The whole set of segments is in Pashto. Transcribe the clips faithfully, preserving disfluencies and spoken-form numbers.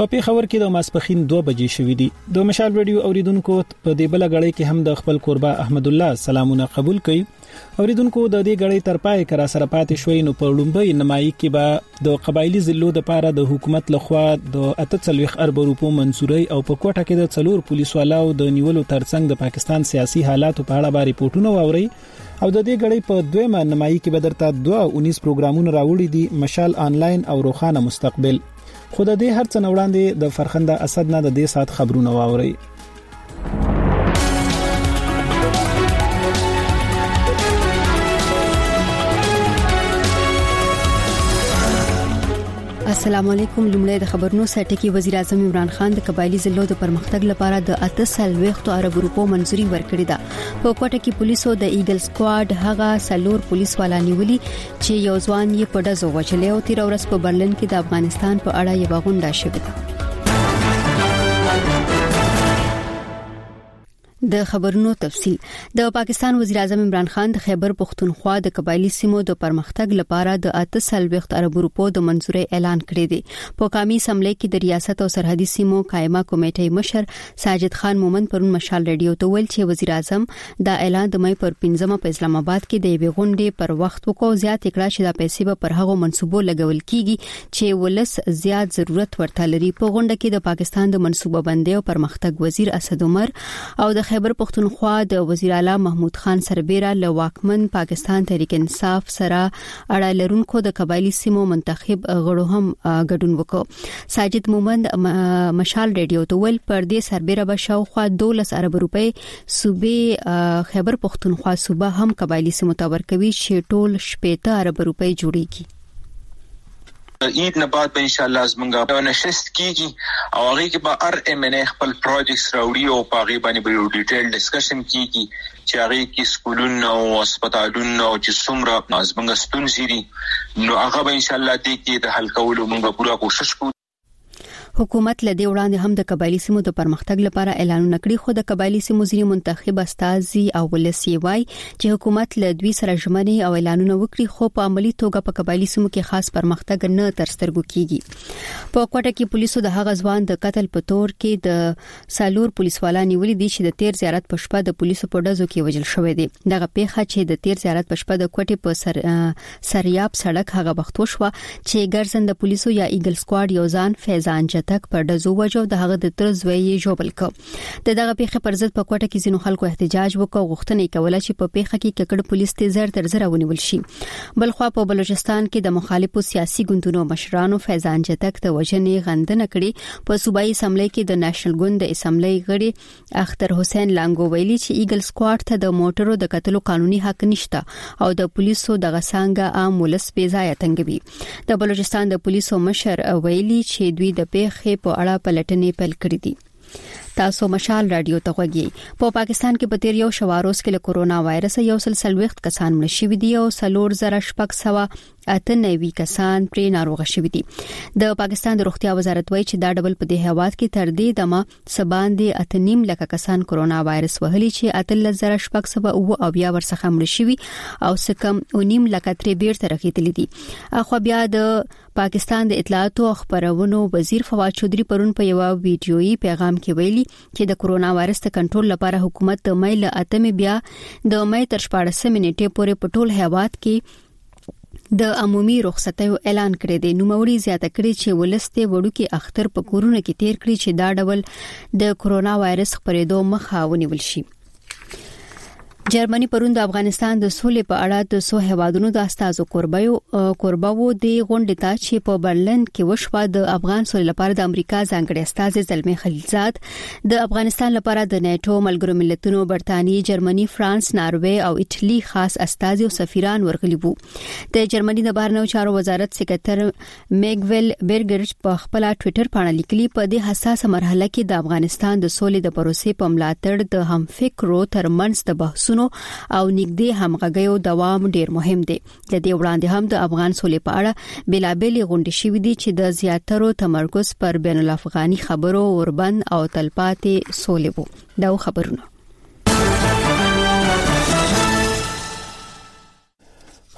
په پیښور کې د ماسپخین دوه بجې شوې دي. د مشال رادیو اوریدونکو په دې بل غړې کې هم د خپل قربا احمد الله سلامونه قبول کړي. اوریدونکو د دې غړې تر پای کرا سره پاتې شوي نو په لومبۍ نمایي کې به د قبایلی ضلعو د پاره د حکومت لخوا د اتهڅلوېښت ارب روپو منزوري او په کوټه کې د څلور پولیس والاو د نیولو ترڅنګ د پاکستان سیاسي حالاتو په اړه باندې ریپورتونه واوري. او د دې غړې په دویمه نمایي کې به درته دوه اونیس پروګرامونه راوړي دي، مشال آنلاین او روخانه مستقبل. خو د دې هرڅ نه وړاندې د فرخنده اسد نه د دې سات خبرونه واوري. السلام علیکم. لومړی د خبرونو سرټکی وزیر اعظم عمران خان د قبایلی ضلعو د پرمختګ لپاره د اتهڅلوېښت ارب روپو منزوري ورکړې ده. په کوټه کې پولیسو د ایګل سکواډ هغه سلور پولیس والا نیولي چې یو ځوان یې په ډزو وچلې او تیر ورځ په برلین کې د افغانستان په اړه یو غونډه شوې ده. د خبرونو تفصیل. د پاکستان وزیر اعظم عمران خان د خیبر پختونخوا د قبایلی سیمو د پرمختګ لپاره د اتهڅلوېښت ارب روپو د منزوري اعلان کړی دی. په قومي اسمبلی کې د ریاست او سرحدي سیمو قائمه کمیټې مشر ساجد خان مومن پرون مشال رادیو ته ویل چې وزیر اعظم دا اعلان د مې پر پنځمه په اسلام آباد کې د یوې غونډې پر وخت وکړ. زیات کړه چې دا پیسې به پر هغو منصوبو لګول کیږي چې ولس زیات ضرورت ورته لري. په غونډه کې د پاکستان د منصوبه بندۍ او پرمختګ وزیر اسد عمر او د خیبر پختونخوا د وزیر اعلی محمود خان سربیره له واکمن پاکستان تحریک انصاف سره اړه لرونکو د قبایلی سیمو منتخب غړو هم ګډون وکړ. ساجد مومند مشال رادیو ته ول پر دې سربیره به شاوخوا دولس ارب روپۍ صوبې خیبر پختونخوا صوبه هم قبایلی سیمو ته ورکوي چې ټول شپږ ارب روپۍ جوړیږي. عید نه بعد به ان شاء الله زمونږه نشست کیږي او هغه کې به ار ام ان خپل پروجیکټس راوړي او په هغه باندې به یو ډیټیل ډسکشن کیږي چې هغه کې سکولونه او هسپتالونه او چې څومره زمونږه ستونزې دي نو هغه به ان شاء الله دې کې د حل کولو موږ پوره کوشش کوو. حکومت لدې وړاندې هم د قبایلی سیمو د پرمختګ لپاره اعلانونه کړي، خو د قبایلی سیمو ځینې منتخب استازي او ولسی وای چې حکومت له دوی سره ژمنې او اعلانونه وکړي خو په عملی توګه په قبایلی سیمو کې خاص پرمختګ نه تر سترګو کیږي. په کوټه کې پولیسو د هغه ځوان د قتل په تور کې د سالور پولیس والا نیولې دي چې د تیر زیارت په شپه د پولیسو په ډزو کې وژل شوی دی. دغه پیښه چې د تیر زیارت په شپه د کوټې په سر سریاب سړک هغه وخت وشوه چې ګرځند پولیسو یا ایګل سکواډ یو ځان فیضان تک پر دزو وجو د هغه د تر زوی جوړل ک. د دغه پیښه پر ضد په کوټه کې ځینو خلکو احتجاج وکړ، غوښتنه کوله چې په پیښه کې ککړ پولیس ته زر تر زر ونیول شي. بلخوا په بلوچستان کې د مخالفو سیاسي ګوندونو مشرانو فیضان جتک د وجنې غندنه کړې. په صوبایي اسمبلی کې د نېشنل ګوند د اسمبلی غړي اختر حسین لانګو ویلي چې ایګل سکواډ ته د موټرو د قتلو قانوني حق نشته او د پولیسو دغه څنګه عام ولس بې ځای تنګوي. د بلوچستان د پولیسو مشر ویلي چې دوی د پیښې په اړه پلټنې پیل کړې دي. تاسو مشال رادیو ته غوږی. په پاکستان کې په تیر یو شواروز کې له کورونا وایرس یو سل سلويخت کسان مړ شوي دي او سلور زره شپږ سوه اته نوي کسان پرې ناروغه شوي دي. د پاکستان د روغتیا وزارت وایي چې دا ډول په دې هواد کې تر دې دمه سبان دي اته نیم لک کسان کورونا وایرس وهلي چې اتل زره شپږ سوه او او بیا ورڅخه مړ شوي او سکم او نیم لک ترې بیرته رغېدلې دي. اخو بیا د پاکستان د اطلاعات او خبرونو وزیر فواد چودري پرون په یو ویډیويي پیغام کې ویلي چې د کورونا وایرس د کنټرول لپاره حکومت د مې له اتمې بیا د مې تر شپږ نیټې پورې په ټول هیواد کې د عمومي رخصتیو اعلان کړی دی. نوموړي زیاته کړې چې ولسته وړوکی اختر په کورونه کې تیر کړی چې دا ډول د کورونا وایرس خپرېدو مخه ونیول شي. جرمني پرون د افغانستان د سولې په اړه د سو هوادونو د استازو قربایو قرباو د غونډې ته چې په برلین کې وشوه د افغان سولې لپاره د امریکا ځانګړي استاذ زلمي خلیلزاد د افغانستان لپاره د نیټو ملګرو ملتونو برتانیې جرمني فرانس ناروې او ایټالي خاص استاذ او سفیران ورغلي وو. د جرمني د بهرنیو چارو وزارت سکرټر میګویل برګرچ په خپل ټوئیټر باندې لیکلي په دې حساسه مرحله کې د افغانستان د سولې د پروسې په ملاتړ د همفکرو ترمنځ د بحث او نږدې همغږیو دوام ډیر مهم دی. د دې وړاندې هم د افغان سولې په اړه بلابلې غونډې شوې دي چې د زیاترو تمرکز پر بین الافغاني خبرو اوربند او تلپاتې سولې وو. دا خبرونه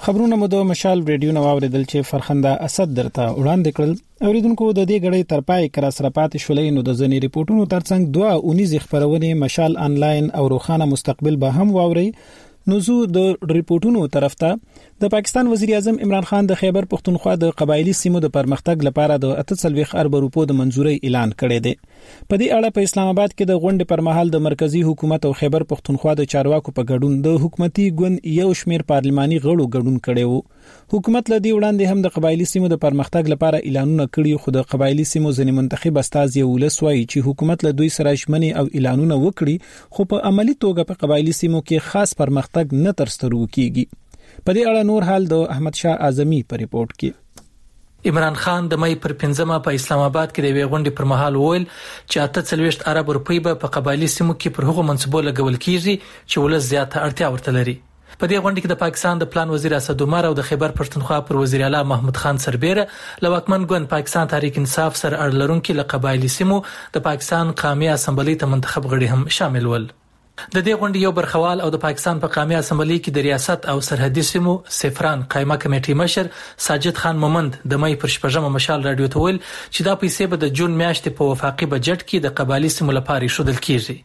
خبرونه مو د مشال ریډیو نو اوریدل چې فرخنده اسد درته وړاندې کړل. اوریدونکو د دې غړې ترپای کرا سره پاتې شولې نو د ځنی ریپورتونو ترڅنګ دوه اونیز خبرونه مشال انلاین او روخانه مستقبل به هم واوري. نو زو د ریپورتونو طرف ته د پاکستان وزیر اعظم عمران خان د خیبر پختونخوا د قبایلی سیمو د پرمختګ لپاره د اته سلويخ ارب روپو د منزوري اعلان کړی دی. په دې اړه په اسلام آباد کې د غونډې پر مهال د مرکزی حکومت او خیبر پختونخوا د چارواکو په ګډون د حکومتي ګوند یو شمیر پارلماني غړو ګډون کړي وو. حکومت لدی وړاندې هم د قبایلی سیمو د پرمختګ لپاره اعلانونه کړي، خو د قبایلی سیمو ځنی منتخب استازي ولسوي چې حکومت له دوی سره شمني او اعلانونه وکړي، خو په عملی توګه په قبایلی سیمو کې خاص پرمختګ نه ترسترو کیږي. په دې اړه نور حال د احمد شاه اعظمي په ریپورت کې. عمران خان د مې پر پنځمه په اسلام آباد کې د وی غونډې پر مهال وویل چې اته سلويخ ارب روپۍ به په قبایلی سیمو کې پر هغو منصبو لګول کیږي چې ولس زیاته اړتیا ورته لري. په دې غونډه کې د پاکستان د پلان وزیر اسد عمر او د خیبر پښتونخوا پر وزیر اعلی محمود خان سربیره لوکمن ګوند پاکستان تحریک انصاف سره اړلرونکو له قبایلی سیمو د پاکستان قومي اسمبلی ته منتخب غړي هم شامل ول. د دې غونډې یو برخوال او د پاکستان په قومي اسمبلی کې د ریاست او سرحدي سیمو سفران قائمه کمیټې مشر ساجد خان مومند د مې پر شپږمه مشال رادیو ته ویل چې دا پیسې به د جون میاشتې په وفاقي بجټ کې د قبایلی سیمو لپاره شودل کیږي.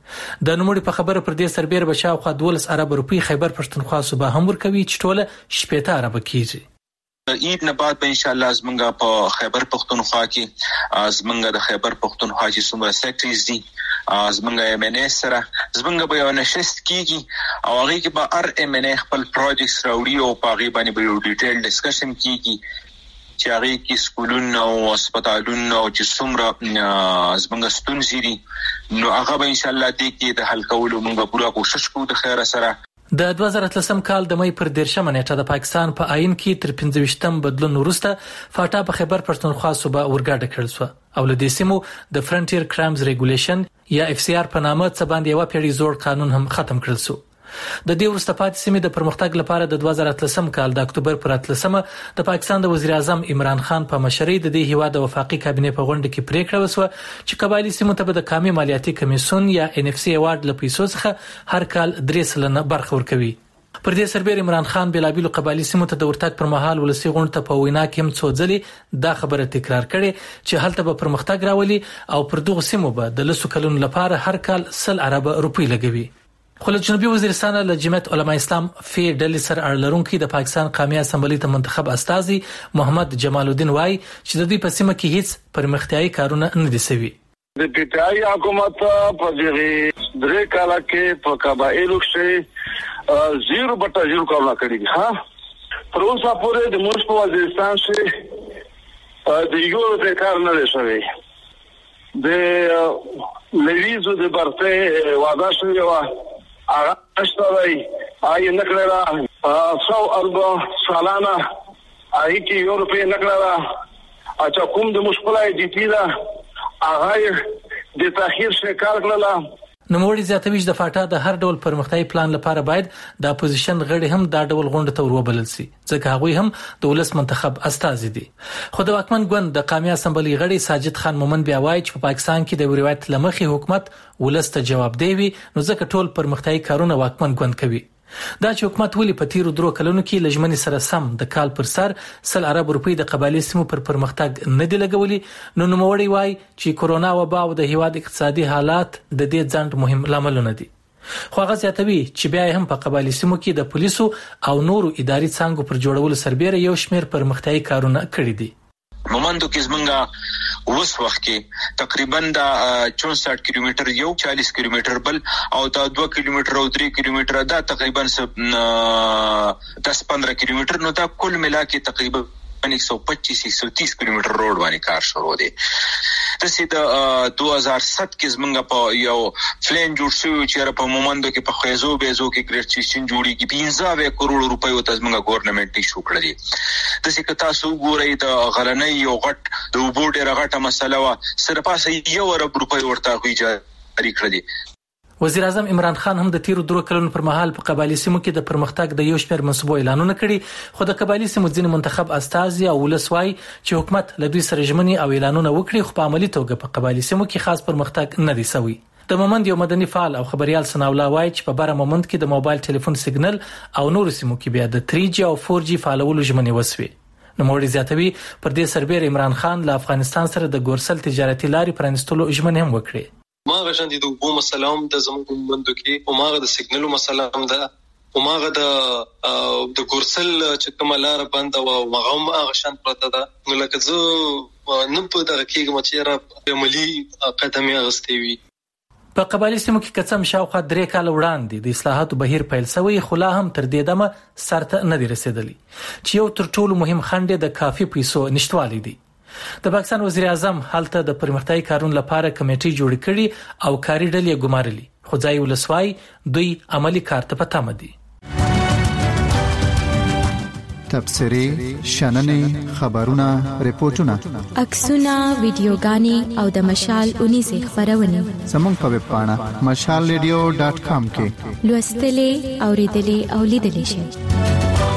د نوموړي په خبره پر دې سربېر بچاو خو دولس ارب روپۍ خیبر پښتونخوا صوبه هم ورکوي چې ټوله شپږ ارب کیږي. عید نه بعد به ان شاء الله زمونږ په خیبر پښتونخوا کې زمونږ د خیبر پښتونخوا چې څومره سیکټریز دي زمونږ ایم ان اس سره زمونږ به یو نشست کیږي او هغه کې به ار ایم ان خپل پروجیکټس راوړي او په هغه باندې به یو ډیټیل ډسکشن کیږي چې هغه کې سکولونه او هسپتالونه او چې څومره زمونږ ستونزې دي نو هغه به ان شاء الله دې کې د حل کولو موږ پوره کوشش کوو د خیر سره. د دوه زره اتلسم کال د مې پر دیرشمه نیټه د پاکستان په آئین کې تر پنځه ویشتم بدلون وروسته فاټا په خیبر پښتونخوا صوبه ورګاډه کړل شو او له دې سیمو د فرنټیر کرایمز ریګولیشن یا اف سی آر په نامه څه باندې یو پیړۍ زوړ قانون هم ختم کړل شو. د دې وروسته پاتې سیمې د پرمختګ لپاره د دوه زره اتلسم کال د اکتوبر پر اتلسمه د پاکستان د وزیر اعظم عمران خان په مشرۍ د دې هیواد د وفاقي کابینې په غونډه کې پریکړه وشوه چې قبایلی سیمو ته د قومي مالیاتي کمیسیون یا ان اف سی ایوارډ له پیسو څخه هر کال درې سلنه برخه ورکوي. پر دې سربېر عمران خان بلابل قبایلی سیمو ته د ورتګ پر مهال ولسی غونډه ته په وینا کې هم څو ځلې دا خبره تکرار کړي چې هلته به پرمختګ راولي او پر دغه سیمو به د لسو کلونو لپاره هر کال سل ارب روپۍ لګوي. خو له جنوبي وزیرستان له جمعیت علما اسلام فی ډلې سره اړلرونکو د پاکستان قومي اسمبلی ته منتخب استازي محمد جمال الدین وای چې د دوی په سیمه کې هیڅ پرمختیايي کارونه نه دي شوي. د پیټای حکومت په دغه درې کاله کې په قبایلو کې زیرو بټا زیرو کارونه کړی دي. ها پر اوسه پورې د موږ په وزیرستان کې د یو د کار نه لشي د لویزو د برته واده شوی و هغه اشتوي آی نکړه څو اربع سالانه آی کې یو روپې نکړه اچھا کوم د مشکلای دي پیدا هغه د تاخير شکار کړل. نو موږ زیاتوي چې د فاټا د هر ډول پرمختیايي پلان لپاره باید د اپوزیشن غړي هم دا ډول غونډه ته وروبلل شي ځکه هغه هم د ولس منتخب استازي دي. خو د واکمن ګوند د قومي اسمبلی غړي ساجد خان مومند بیا وایي چې په پاکستان کې د روایت لمخې حکومت ولس ته جواب دی نو ځکه ټول پرمختیايي کارونه واکمن ګوند کوي. دا چې حکومت ولې په تیرو درو کلونو کې لجمنې سره سم د کال پر سر سل ارب روپۍ د قبایلی سیمو پر پرمختګ نه دی لګولي نو نوموړی وای چې کورونا وبا او د هیواد اقتصادي حالات د دې ځند مهم لاملونه دي. خو هغه زیاتوي چې بیا هم په قبایلی سیمو کې د پولیسو او نورو اداري څنګه پر جوړولو سربېره یو شمېر پرمختیايي کارونه کړی دي. مومندو کې زمونږه اوس وخت کې تقریبا د چونسठ کیلومتر یو چالیس کیلومتر بل او د دوه کیلومتر او درې کیلومتر دا تقریبا دس پندرہ کیلومتر نو دا کل ملا کې تقریبا ایک سو پچیس ایک سو تیس کیلومتر روډ باندې کار شروع دی. تاسو د دو هزار سات کې زمونږ په یو فلین جوړ شو چې په مومندو کې په خیزو بیزو کې ګریډ سیستم جوړی کې پنځه کروڑ روپۍ او زمونږ ګورنمنت یې شو کړی. تاسو که تاسو ګورئ د غلنۍ یو غټ د وبو ډېر غټه مسله وا سره پاسه یو ارب روپۍ ورته جاری کړی. وزیر اعظم عمران خان هم د تیرو درو کلونو پر مهال په قبایلی سیمو کې د پرمختګ د یو شمېر منصوبو اعلانونه کړي خو د قبایلی سیمو ځینې منتخب استازي او ولسوای چې حکومت له دوی سره ژمنې او اعلانونه وکړي خو په عملي توګه په قبایلی سیمو کې خاص پرمختګ نه دی شوی. د مومند یو مدني فعال او خبريال سناولا وایي چې په بره مومند کې د موبایل ټلیفون سیګنل او نور سیمو کې بیا د تھری جی او فور جی فعالولو ژمنې وسوي. نو موري زیاتوي پر دې سربېر عمران خان له افغانستان سره د ګورسل تجارتي لارې پرانستلو ژمنې هم وکړي. ما غشان دي د وبو مسله هم د زموږ مومند کې او ما د سیګنلو مسله هم ده او ما د د ګورسل چې کومه لار بند او مغم غشان پرته ده. نو لکه زه نن په دغه کې مچېره عملی قدم اخیستی وي. په قبایلی سیمو کې کڅم شاوخوا درې کال وړاندې د اصلاحاتو بهیر پیل شوی، خو لا هم تر دې دمه سرته نه دی رسیدلی چې یو تر ټولو مهم خنډ د کافي پیسو نشټوالی دی. د پاکستان وزیر اعظم هلته د پرمختیايي کارونو لپاره کمیټې جوړ کړي او کاري ډلې ګمارلي، خو ځای ولسوای دوی عملی کار ته پاتم دي. تبصري شننې خبرونه ریپورتونه عکسونه ویډیوګانې او د مشال اونیزه خبرونه زموږ په ویب پاڼه مشال ریډیو ډاټ کام کې لوستلې اوریدلې او لیدلې شئ.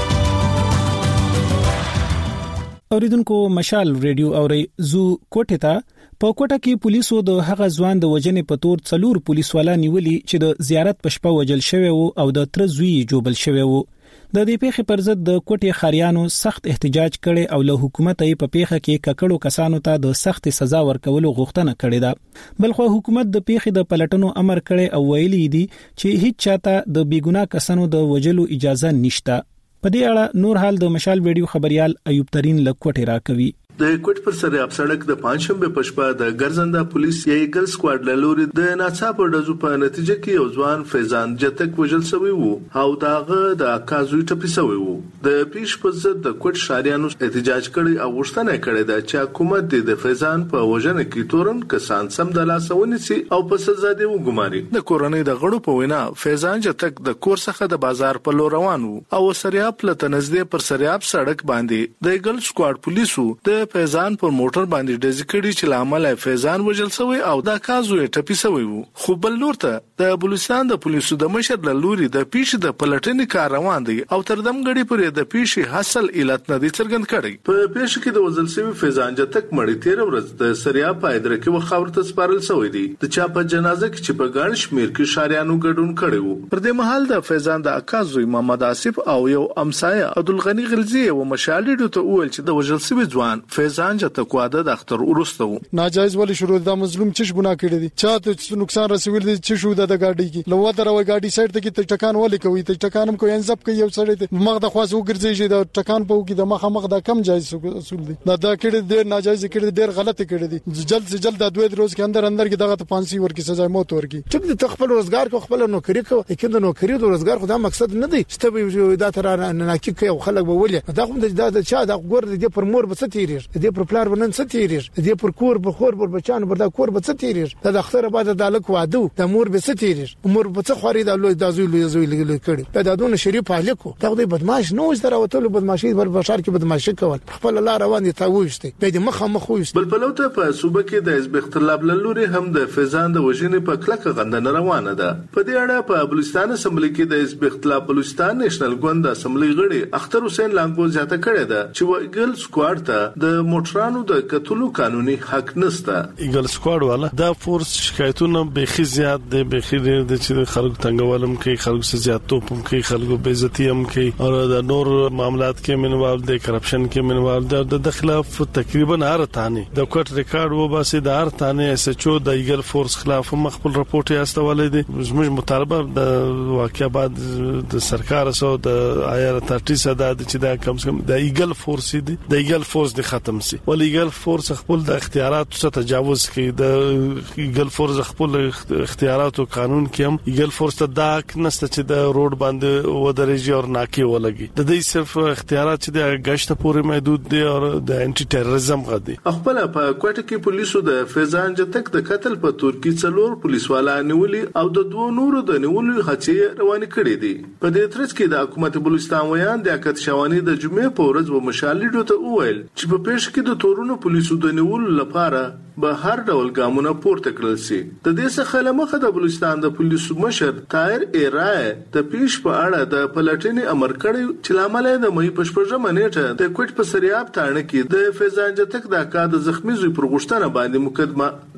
اوریدونکو مشال ریډیو اوري زو کوټه ته په کوټه کې پولیسو د هغه ځوان د وجنې په تور څلور پولیس والا نیولي چې د زیارت په شپه وجل شوی وو او د تر زوی جوبل شوی وو. د دې پیښې پر ضد د کوټې خاریانو سخت احتجاج کړي او له حکومت یې په پیښه کې ککړو کسانو ته د سخت سزا ورکولو غوښتنه کړې ده. بلخو حکومت د پیښې د پلټنو امر کړي او ویلي دي چې هیڅ چاته د بیګناه کسانو د وجلو اجازه نشته. په دې اړه نور حال د مشال ویډیو خبريال ایوب ترين لکوټه راکوي. د کوټ پر سره اب سړک د پنځشنبه په شپه د ګرځنده پولیس یې ایګل سکواډ له لوري د ناڅاپه ډزو په نتیجه کې یو ځوان فیضان جتک وژل شوی وو او داغه د اکازوی ټپي شوی وو. د پیش په ضد د کوټ شاریانو احتجاج کړي او غوښتنه کړې ده چې حکومت د فیضان په وژنه کې تورن کسان سم د لاسونی سي او په سزا دی وګماري. د کورنۍ د غړو په وینا فیضان جتک د کور څخه د بازار په لور روان وو او سریاب له تنزدې پر سریاب سړک باندې د ایګل سکواډ پولیسو د فیضان پر موټر باندې ډز کړي چې لامل فیضان وژل شوی او دا کازو یې ټپي شوی وو. خو بل لور ته د بلوچستان د پولیسو د مشر له لوري د پیښې د پلټنې کار روان دی او تر دمګړي پرې د پیښې حاصل علت نه دي څرګند کړي. په پیښه کې د وژل شوی فیضان جتک مړی تیر ورځ د سریا پایدر کې وخاور ته سپارل شوی دی. د چا په جنازه کې چې په ګڼ شمیر کې شاریانو ګډون کړي وو. پر دې مهال د فیضان د اکازوی محمد آصف او یو امسایه عبدالغنی غلزی او مشالډو ته وویل چې د وژل شوی ځوان فیضان جتک واده د اختر ورسته ناجایز ولی شروع د مظلوم چش ګناه کړی دي چاته نقصان رسول دي چې شو د گاډي کې لو دروي گاډي سایډ ته کې ټکان ولې کوي ته ټکانم کوي انځب کوي یو سړی مغ د خواص وګرځي د ټکان په کې د مخ مخ د کم جایز اصول دي دا دا کړي ډیر ناجایز کړي ډیر غلط کړي دي جلد سے جلد د دوه روز کې اندر اندر کې دغه پانسی ورکی سزا موت ورکی چې د خپل روزګار کو خپل نوکری کو کې د نوکری د روزګار خو دا مقصد نه دی چې به دا تر نه کې کوي خلک به ولې دا کوم د چا د ګور د پر مور بس تیریږي د پر پلار بنن ست تیریږي د پر کور په خور پر بچان پر دا کور به ست تیریږي د اختر بعد د الک وادو د مور به ست تیریږي مور به څه خوري د لوی د زوی لوی زوی لګل کړي دا دونه شریف اهلکو دا د بدمعاش نو زره وتل بدمعشي بر بشار کې بدمعشي کول خپل الله روان دي تاويشته به د مخه مخويست بل بلوته په صوبه کې د حزب اختلاف لوري هم د فیضان د وژنې په کلکه غندنه روانه ده. په دې اړه په بلوچستان اسمبلی کې د حزب اختلاف بلوچستان نېشنل ګوند اسمبلی غړي اختر حسین لانګو زیاته کړې ده چې وګل سکواډ ته د موټرانو د کتلو قانوني حق نشته. ایګل سکواډ والا دا فورس شکایتونه به خي زیات دي به خي د چې خلکو تنګولم کې خلکو سره زیات توپم کې خلکو بے عزتی هم کې او د نور معاملات کې منوال د کرپشن کې منوال د دخلاف تقریبا هر تانه د کوټ ریکارډ و باسي د هر تانه اس ایچ او د ایګل فورس خلاف مخبل رپورت یې استولې دي. زموږ مطالبه د واقعیا بعد د سرکار سره د آیر اتارټي سره د چې دا کم کم د ایګل فورس دي د ایګل فورس د ختم سي ول ایګل فورس خپل د اختیارات څخه تجاوز کوي د ایګل فورس خپل اختیارات او قانون کې هم ایګل فورس ته دا نسته چې د روډ باندې و درېږي او ناکي ولګي د دې صرف اختیارات چې د غشت پورې محدود دي او د انټي ټیرریزم غدي. خپل په کوټه کې پولیسو د فیضان جتک د قتل په ترکی څلور پولیس والا نیولي او د دوه نورو د نیولو هڅې روانې کړې دي. په دې ترڅ کې د حکومت بلوچستان ویان د اکت شوانی د جمعې په ورځ و مشالډو ته وویل چې په پیښ کې د تورونو پولیسو د نیولو لپاره به هر ډول ګامونه پورته کړل شي. د دې څخه لمخه د بلوچستان د پولیسو مشر طاهر ایرای د پیښ په اړه د پلټنې امر کړی چې لامل د مې په شپږمه نیټه د کوټ په سریاب تاڼه کې د فیضان جتک د اکا د زخمی زوی پر غوښتنه باندې مقدمه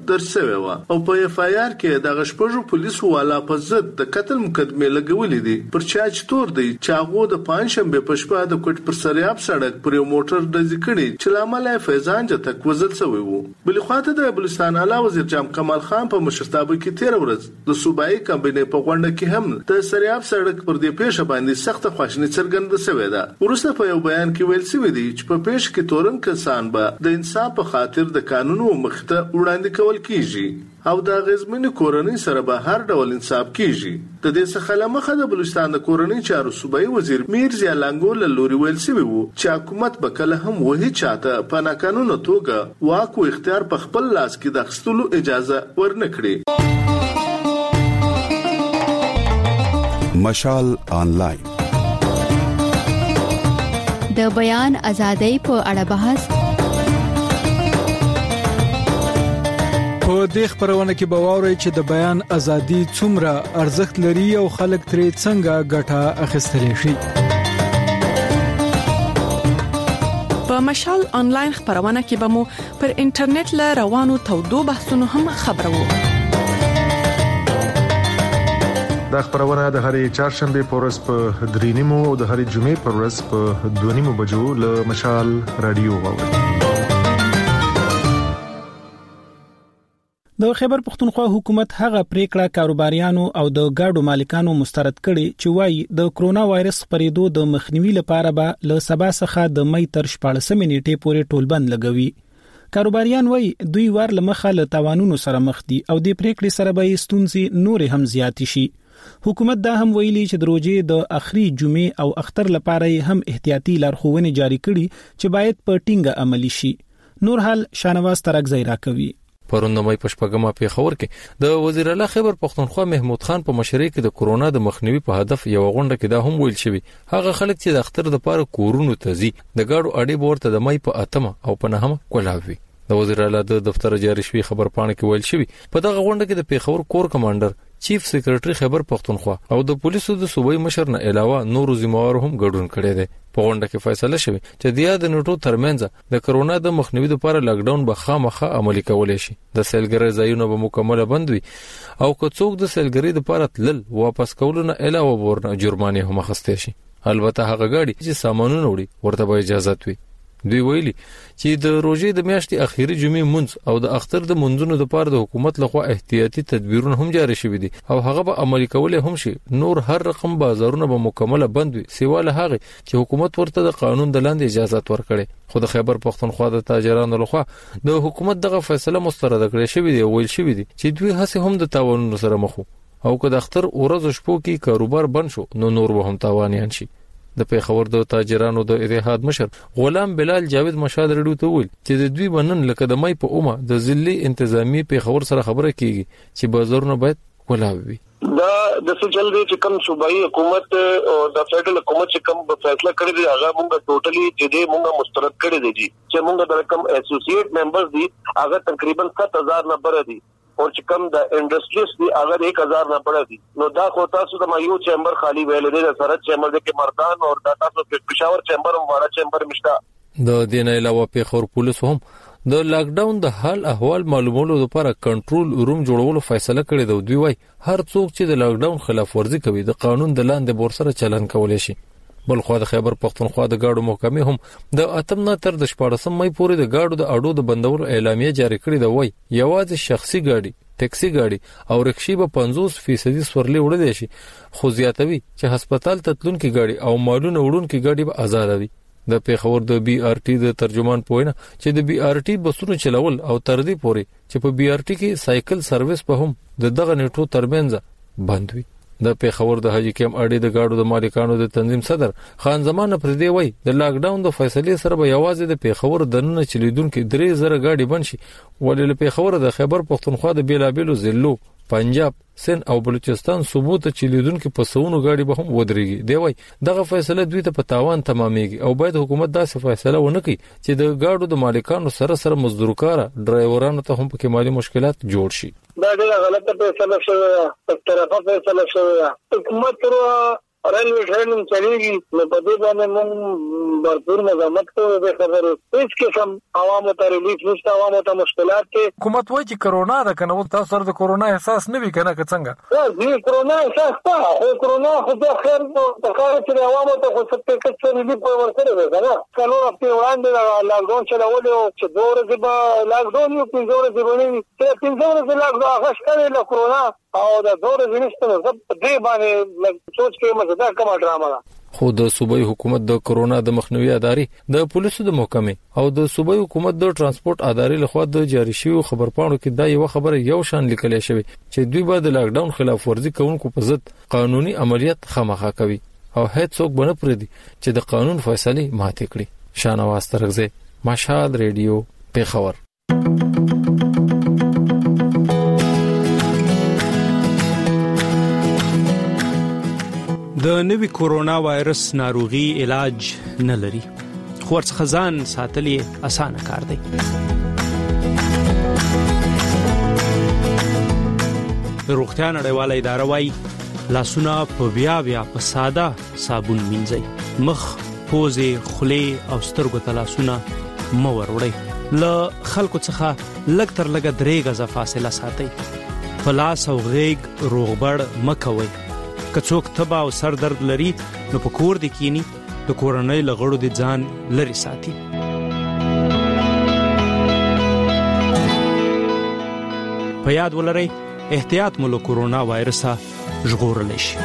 درج شوی و او په اف آی آر کې د غشپړو پولیسو والا په ضد د قتل مقدمه لګولې دي پر چاچ تور دی چې هغه د پنځشنبه په شپه د کوټ پر سریاب سړک پر یو موټر د ذکرې چې لامل فیضان جتک وزل شوی وو. بل خواته د بلوچستان اعلی وزیر جام کمال خان په مشرتابه کې تیر ورځ د صوبایي کابینې په غونډه کې هم د سریاب سړک پر دې پیښه باندې سخت خواشنی څرګنده شوې ده. ورسته په یو بیان کې ویل شوی دی چې په پیښه کې تورن کسان به د انصاف په خاطر د قانونو مخته وړاندې کول کیږي او د غزمنې کورنۍ سره به هر ډول انصاف کیږي. د دې څخه لمخه د بلوچستان د کورنۍ چارو صوبایي وزیر میرزا لنګول لوري ویل شوی وو چې حکومت به کله هم وਹੀ چاته په ناقانونه توګه واک او اختیار په خپل لاس کې د خستلو اجازه ورنکړي. مشال آنلاین د بیان ازادۍ په اړه بحث. په دې خبرونه کې به واورئ چې د بیان ازادي څومره ارزښت لري او خلک ترې څنګه ګټه اخیستلی شي. په مشال آنلاین خبرونه کې به مو پر انټرنیټ له روانو تودو بحثونو هم خبرو. دا خبرونه د هرې چهارشنبه په ورځ په درېنیمو او د هرې جمعې په ورځ په دوه بجو له مشال رادیو واورئ. د خیبر پختونخوا حکومت هغه پریکړه کاروباریانو او د ګاډو مالکانو مسترد کړي چې وايي د کرونا وایرس خپرېدو د مخنیوي لپاره به له سبا څخه د مې تر شپږمې نیټې پورې ټولبند لګوي. کاروباریان وايي دوی وار لمخه له تاوانونو سره مخ دي او د پریکړې سره به ستونزې نور هم زیات شي. حکومت دا هم ویلي چې د روزې د اخري جمعې او اختر لپاره هم احتیاطي لارښوونې جاری کړي چې باید په ټینګه عملي شي. نور حال شانواز ترغزی راکوي. پرون د مې پښپګما پیښور کې د وزیر اعلی خیبر پختونخوا محمود خان په مشرۍ کې د کورونا د مخنیوي په هدف یو غونډه کې دا هم ویل شوی هغه خلک چې د اختر د پاره کورونو ته ځي د ګاډو اړې ورته د مې په اتمه او په نهمه کولاوي. د وزیر اعلی د دفتر جاری شوی خبر پاڼه کې ویل شوی په دغه غونډه کې د پیښور کور کمانډر چیف سیکریټری خیبر پختونخوا او د پولیسو د صوبایي مشر نه علاوه نور ذمہوار هم ګډون کړي دي. په غونډه کې فیصله شوه چې د یاد نټو ترمنځ د کرونا د مخنیوي لپاره لاک ډاون به خامخه عملي کولای شي. د سیلګری ځایونه به مکمل بند وي او که څوک د سیلګری لپاره تلل واپس کول نه علاوه ورنه جرمانه هم اخیستل شي. البته هغه ګاډي چې سامانونه وړي ورته به اجازه وي. دوی ویلي چې د روزې د میاشتې اخیری جمعې مونږ او د اختر د منځونو لپاره د حکومت لخوا احتیاطي تدبیرونه هم جاری شوي دي او هغه به عملي کولای هم شي. نور هر رقم بازارونه به مکمل بند وي سیواله هغه چې حکومت ورته د قانون د لاندې اجازه ورکړي. خو د خیبر پختونخوا د تاجرانو لخوا د حکومت دغه فیصله مسترد کړې شوې دی او ویل شوی دی چې دوی هڅه هم د تاوانونو سره مخ او که د اختر ورځ شپو کې کاروبار بند شو نو نور به هم تاوانيان شي. د پیښور د تاجرانو د اتحاد مشر غلام بلال جاوید مشال رډو ته ویل چې د دوی بنن لکه د مې په اومه د ضلعي انتظامی پیښور سره خبره کیږي چې بازارونه باید کولاوي. دا د څه چل دی چې کوم صوبایي حکومت او د فدرال حکومت چې کوم فیصله کړی دی هغه موږ ټوټلی چې دې موږ مسترد کړی دی چې موږ د کوم اسوسییټ ممبرز دي هغه تقریبا سات هزار نه بر دي او چې کوم د انډستریز دی هغه ایک هزار نه بر دي. نو دا خو تاسو د مایو چیمبر خالی ویل دی د سره چیمبر کې مردان او د تاسو په پېښور چیمبر او واره چیمبر مشته. د دین علاوه پیښور پولیس هم د لاک ډاون د حال احوال معلومولو لپاره کنټرول روم جوړولو فیصله کړې ده. دوی وايي هر څوک چې د لاک ډاون خلاف ورزي کوي د قانون د لاندې بور سره چلن کولای شي. بل خو د خیبر پختونخوا د ګاډو محکمې هم د اتم نه تر د شپږم مې پورې د ګاډو د اډو د بندولو اعلامیه جاری کړې ده. وای یوازې شخصي ګاډي ټیکسي ګاډي او رکشي به پنځوس فیصد سورلي وړل شي خو زیاتوي چې هسپتال ته تلونکي ګاډي او مالونه وړونکي ګاډي به آزاد وي. د پیښور د بي ار ټي د ترجمان پوینه چې د بي ار ټي بسونو چلول او تر دې پورې چې په بي ار ټي کې سایکل سرویس په هم د دغه نیټو ترمنځ بند وي. د پیښور د حاجی کیم اړې د گاډو د مالکانو د تنظیم صدر خان زمان پر دې وای د لاک ډاون د فیصلې سره به یوازې د پیښور د نن چلیدونکو درې زره گاډي بنشي ولې له پیښور د خیبر پختونخوا د بیلابیلو ضلعو پنجاب سند او بلوچستان صوبو ته چلیدونکو په سونو گاډي به هم ودرېږي. دی وای دغه فیصله دوی ته په تاوان تمامېږي او باید حکومت داسې فیصله ونه کړي چې د گاډو د مالکانو سره سره مزدورکار ډرایورانو ته هم په مالي مشکلات جوړ شي. دا ډېره غلطه فیصله شوې ده، طرفه فیصله شوې ده. حکومت تر ریلوی ټرین چلیږي نو په دې باندې موږ برپور مزاحمت کوو د خبرو هیڅ قسم عوامو ته ریلیف نشته عوامو ته مشکلات کې حکومت وایي چې کرونا ده کنه تاسو سره د کرونا احساس نه وی کنه څنګه دا کرونا احساس ته خو کرونا خو د خیر په کار چې عوامو ته خو څه څه ریلیف ورکړي ده کنه کله په وړاندې لاکډاون چلول او چې دوه ورځې به لاکډاون یو پنځه ورځې باندې چې پنځه ورځې لاکډاون هغه شته له کرونا او د دوه ورځې نشته زب دې باندې سوچ کې مزه دا کومه ډرامه ده خو د صوبایي حکومت د کرونا د مخنیوي ادارې د پولیسو د محکمې او د صوبایي حکومت د ترانسپورت ادارې لخوا د جاری شوی خبرپاڼو کې دا یو خبره یو شان لیکل شوی چې دوی به د لاکډاون خلاف ورزي کوونکو په ضد قانوني عملیات خامخا کوي او هیڅ څوک بنه پردي چې د قانون فیصله ماته کړي. شانواز ترغزه مشال ریډیو پیښور. د نوي کورونا وایرس ناروغي علاج نه لري خو ورڅخه ځان ساتلې اسانه کار دی. روغتیا نړیواله اداره وايي لاسونه په بیا بیا په ساده صابون مینځئ، مخ، پوزې، خولې او سترګو ته لاسونه مه وروړئ، له خلکو څخه لږ تر لږه درې غزه فاصله ساتئ، په لاس او غېږ روغبړ مه کوئ. که څوک تبه او سر درد لري نو په کور د کینی د کورنۍ لغړو د ځان لري ساتي. په یاد ولرئ احتیاط مو له کورونا وایرسه ژغورلی شي.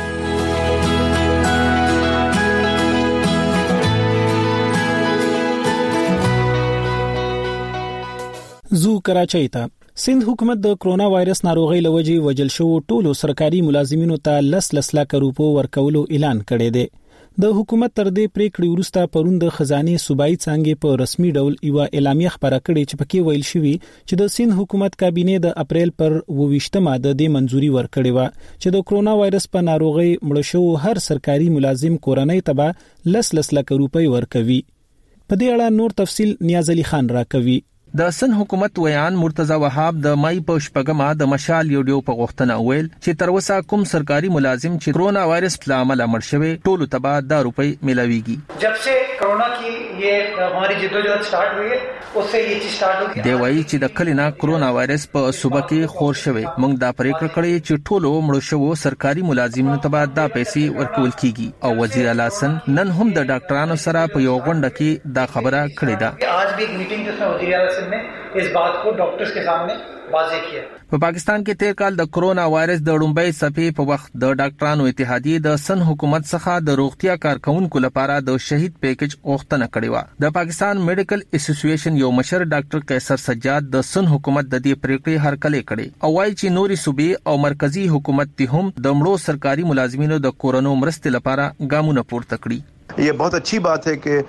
زو کراچۍ ته سند حکومت د کرونا وایرس ناروغي لوجي وجل شو ټولو سرکاري ملازمینو ته لس لس لک روپو ورکولو اعلان کړی دی. د حکومت تر دې پریکړې وروسته پروند د خزانه صوبایي څنګه په رسمي ډول یو اعلامیه خبره کړې چې پکې ویل شوی چې د سند حکومت کابینه د اپریل پر اوویشتمه ماده د منځوري ورکړې و چې د کرونا وایرس په ناروغي مړ شو هر سرکاري ملازم کورنۍ ته لس لس لک روپۍ ورکوي. په دې اړه نور تفصيل نیاز علي خان راکوي. د سن حکومت ویان مرتضی وهاب د مای په شپږمه د مشال یوډیو په غوښتنه ویل چې تر اوسه کوم سرکاري ملازم چې کرونا وایرس په عمل مړ شوی ټولو ته به د روپۍ ملاويږي. जब से कोरोना की ये हमारी जद्दोजहद स्टार्ट हुई है उससे ये चीज स्टार्ट हो गई. دی وایي چې د کلینا کرونا وایرس په صوبه کې خور شوی موږ دا پریکړه کړې چې ټولو مړ شوو سرکاري ملازمینو ته به دا پیسې ورکول کیږي او وزیر اعلی حسن نن هم د ډاکټرانو سره په یو غونډه کې دا خبره کړې ده. आज भी एक मीटिंग जिसमें वजीर आला ने इस बात को डॉक्टर्स के सामने वाضح किया. په पाकिستان کې تیر کال د کرونا وایرس د ډومبۍ صفې په وخت د ډاکټرانو اتحادیه د سن حکومت څخه د روغتیا کارکونکو لپاره د شهید پیکج غوښتنه کړې و. د پاکستان میډیکل اسوسییشن یو مشر ډاکټر قیصر سجاد د سن حکومت د دې پریکړې هرکلې کړې او وايي چې نوري صوبې او مرکزی حکومت ته هم د مړو سرکاري ملازمینو د کورونو مرستې لپاره ګامونه پورته کړي. ये बहुत अच्छी बात है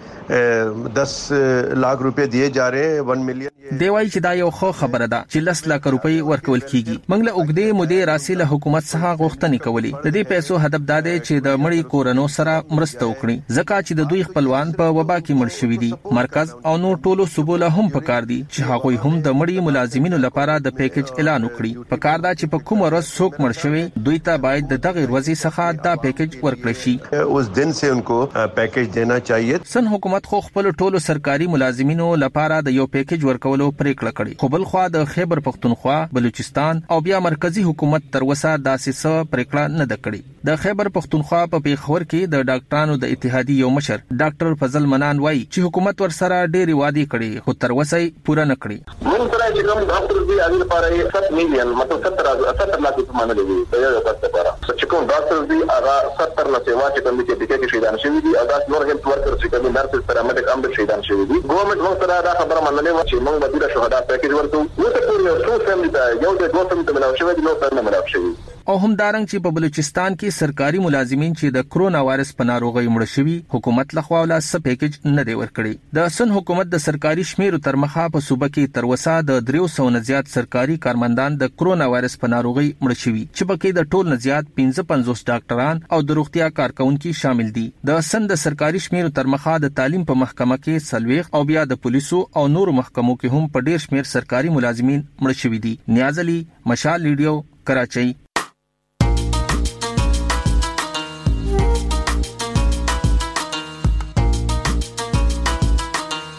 कि दस लाख रुपए दिए जा रहे हैं one million. دی وايي چې دا یو ښه خبره ده چې لس لک روپۍ ورکول کیږي. موږ له اوګدې مودې راسي له حکومت څخه غوښتنې کولې. د دې پیسو هدف دا دی چې د مړي کورونو سره مرسته وکړي ځکه چې د دوی خپلوان په وبا کې مړ شوي دي. مرکز او نور ټولو صوبو له هم پکار دي چې هغوی هم د مړي ملازمینو لپاره د پیکج اعلان وکړي. پکار دا چې په کوم ورځ څوک مړ شوی دوی ته باید د دغه ورځې څخه دا پیکج ورکړي شي. اوس دن سے انکو پیکج دینا چاہیے. سن حکومت خو خپل ټولو سرکاري ملازمینو لپاره د یو پیکج ورکولو پریکړه کړې. خو بل خو د خیبر پختونخوا، بلوچستان او بیا مرکزی حکومت تر وسه داسې څه پریکړه نه ده کړې. د خیبر پختونخوا په پیښور کې د ډاکټرانو د اتحادیې یو مشر ډاکټر فضل منان وایي چې حکومت ورسره ډېری وعده کړې خو تر وسه پوره نه کړې. موږ سره چې کوم ډاکټر دی هغه لپاره سات میلیون مطلب ستر لاکھ روپۍ باندې دی په یو وخت لپاره چې کوم ډاکټر دی هغه ستر لکھ سیوا چې کوم کې د کې شهیدان شوي دي او دا نور هیلث ورکر چې کوم نرسز پیرامډیک هم شهیدان شوي دي. ګورنمنت موږ سره دا خبره منلې و چې موږ به د شهدا پیکیج ورکو. نو ته پوره څو فیملی ته یو د دوه فیملی ته ملاوي شوی دي نو سره ملاوي شوی. او هم دارنګ چې په بلوچستان کې سرکاري ملازمین چې د کرونا وایرس په ناروغي مړ شوي حکومت لخوا ولا س پیکج نه دی ورکړي. د سن حکومت د سرکاري شمیرو تر مخه په صوبه کې تر وسه د درې سوه نه زیات سرکاري کارمندان د کرونا وایرس په ناروغي مړ شوي چې پکې د ټول نه زیات پنځه پنځوس ډاکټران او د روغتیا کارکونکو شامل دي. د سن د سرکاري شمیرو تر مخه د تعلیم په محکمه کې سلويخ او بیا د پولیسو او نور محکمو کې هم په ډیر شمیر سرکاري ملازمین مړ شوي دي. نیاز علي، مشال ریډیو، کراچۍ.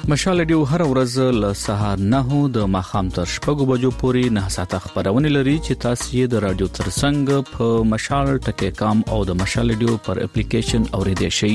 مشال رادیو هر ورځ له سهار نه د ماخام تر شپږ بجو پورې نه ساعته خبرونه لري چې تاسو یې د رادیو ترڅنګ په مشال ټکی کام او د مشال رادیو پر اپلیکیشن اوریدئ شئ.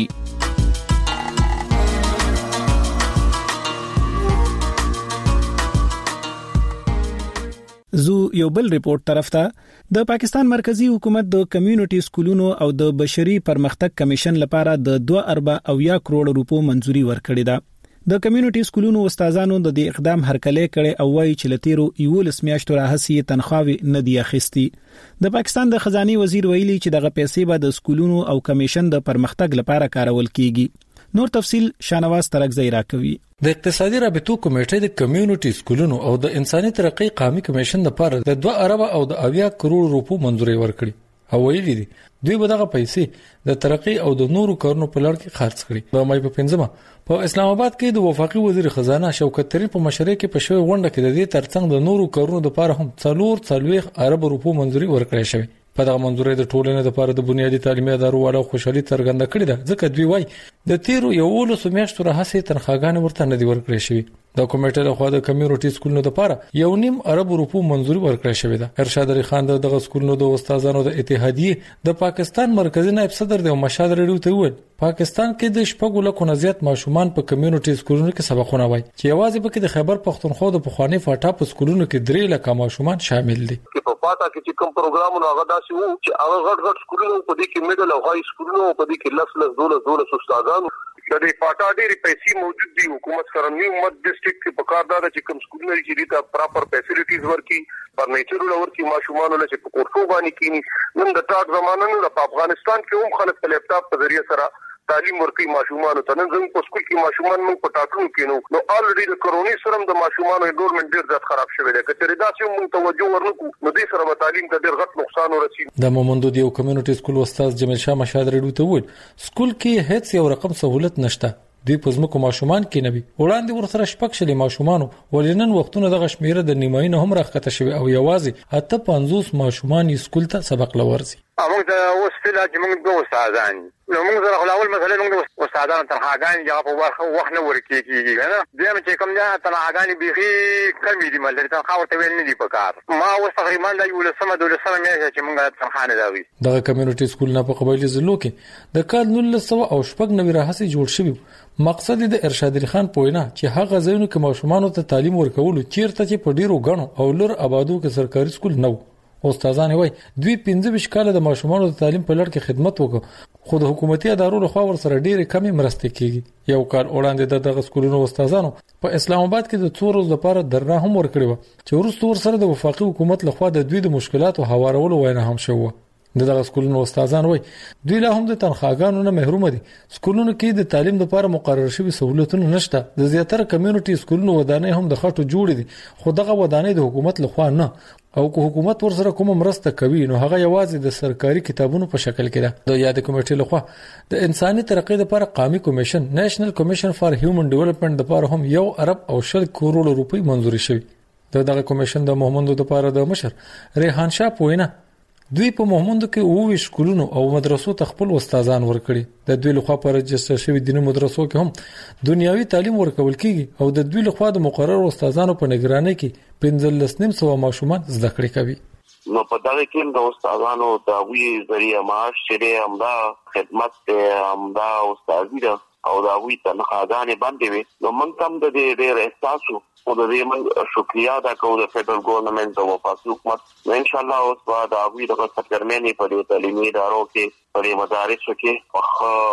زو یو بل ریپورت طرف ته د پاکستان مرکزی حکومت د کمیونټي سکولونو او د بشري پرمختګ کمیشن لپاره د دوه اربع او یا کروڑ روپو منځوري ورکړې ده. د کمیونټي سکولونو استادانو د دې اقدام هرکلې کړي او وايي چې لتیرو یولس میاشتو راهسي تنخواوي نه دی اخیستي. د پاکستان د خزاني وزیر ویلي چې دغه پیسې به د سکولونو او کمیشن د پرمختګ لپاره کارول کیږي. نور تفصيل شانواز ترکزی راکوي. د اقتصادي رابطو کمیټې د کمیونټي سکولونو او د انساني ترقۍ قومي کمیشن لپاره د دوه اربع او د اویا کروڑ روپو منځوري ورکړي او ویلي دي دوی به دغه پیسې د ترقۍ او د نورو کارونو په لړ کې خرڅ کړي. د مې په پنځمه په اسلام آباد کې د وفاقي وزیر خزانه شوکت ترين په مشرۍ کې په شوی غونډه کې د دې ترڅنګ د نورو کارونو لپاره هم څلور څلويخ ارب روپو منځوري ورکړي شوی. په دغه منځوري د ټولنې لپاره د بنیادي تعلیمي ادارو والا خوشحالي څرګنده کړې ده ځکه دوی وايي د تیرو یولس میاشتو راهسي تنخواګانې ورته نه دي ورکړې شوی. د کمیټې له خوا د کمیونټي سکولونو لپاره یو نیم ارب روپو منځوري ورکړې شوی ده. ارشاد علي خان دغه سکولونو د استادانو د اتحادیه د پاکستان مرکزی نائب صدر د مشال رادیو ته وویل پاکستان کې د شپږو لکو نه زیات ماشومان په کمیونټي سکولونو کې سبقونه وایي چې یوازې پکې د خیبر پختونخوا د پخوانی فاټا په سکولونو کې درې لکه ماشومان شامل دي. په پاتا کې چې کوم پروګرامونه هغه داسې وو چې هغه غټ غټ سکولونو په دې کې میډل او هاي سکولونو په دې کې لس لس دولس دولس استادانو د دې پاتا ډېری پیسې موجود دي. حکومت سره نیو مد ډسټریکټ کې په کار دا چې کوم سکولونه چې دي ته پراپر فیسیلیټیز ورکي فرنیچر ورکي ماشومان له چې په کورسو باندې کینی نن د ټاټ زمانه نه په افغانستان کې هم خلک په لپټاپ په ذریعہ سره تعلیم ورکي ماشومان ته. نن زموږ په سکول کې ماشومان موږ په ټاټونو کې نو نو الریډي د کورونی سره د ماشومان ګورنمنت ډېر ځات خراب شوی دی. کچې دا چې موږ توجه ورنکو نو دې سره به تعلیم ته ډېر غټ نقصان ورسي. د مومندو دیو کمیونټي سکول استاد جمیل شاه مشاد رډو ته وویل سکول کې هیڅ یو رقم سہولت نشته. دوی په ځمکو ماشومان کې نبي وړاندې ورسره شپږ شلي ماشومان ولنن وختونه د غشمیره د نیماینه هم راخته شوی او یوازې اته پنځوس ماشومان سکول ته سبق لورځي. موږ ته اوس فعلا چې موږ دوه استادان نو موږ سره خلاول مثلا موږ استادان تنخواګان یا په وخت وخت نه ورکیږي کنه دیم چې کوم ځای تنخواګان بيخي کمی دي مله تنخوا ورته ویل نه دي پکار. ما اوس تقریبا د یو لسمه د لسمه میاشتې چې موږ تنخوا نه داوي. د کمیونټي سکول نه په قبایلی ضلعو کې د کال نولس سوه او شپږ نوي راهسي جوړ شوی. مقصد د ارشاد علي خان پوینا چې هغه ځایونو کې ماشومان ته تعلیم ورکول چیرته چې په ډیرو غنو او لر آبادو کې سرکاري سکول نه استادان وای دوی پنځه ویشت کال د ماشومان د تعلیم په لړ کې خدمت وکړ خو د حکومتي ادارو له خوا ورسره ډېرې کمې مرستې کیږي. یو کال وړاندې دغه سکولونو استادانو په اسلام آباد کې د څو ورځې لپاره درنه هم ورکړی و چې ورسره ورسره د وفاقي حکومت له خوا د دوی د مشکلاتو هوارولو وینا هم شوه. دغه سکولونو استادان وای دوی له هم د تنخواګانو نه محروم دي. سکولونو کې د تعلیم لپاره مقرر شوی سہولتونه نشته. د زیاتره کمیونټي سکولونو ودانۍ هم د خټو جوړ دي خو دغه ودانۍ د حکومت له خوا نه او که حکومت ورسره کوم مرسته کوي نو هغه یوازې د سرکاري کتابونو په شکل کې ده. د یاد کمیټې له خوا د انساني ترقۍ لپاره قومي کمیشن نېشنل کمیشن فار هیومن ډیولپمنٹ لپاره هم یو ارب او شل کروڑ روپۍ منځوري شوی. دغه کمیشن د محمدو لپاره د مشر ریحان شاه پوینا دوی په محمدو کې اووه سکولونو او مدرسو ته خپل استادان ورکړي. د دوی لخوا پر رجستر شوی دیني مدرسو کې هم دنیوي تعلیم ورکول کیږي او د دوی لخوا د مقرر استادانو په نگرانۍ کې پنځلس نیم سوه ماشومان زده کړې کوي. نو په دغه کې د استادانو د وی ذریعہ معاش چې همدا خدمت ته همدا استادی ده او دا وی تنخواګانې باندې وي نو موږ هم د دې ډېر احساسو او د دې موږ شکریا ادا کوو د فدرال ګورنمنت او وفاقي حکومت. ان شاء الله اوس به دا وی د سرګرمۍ په دې تعلیمي ادارو کې په دې مدارسو کې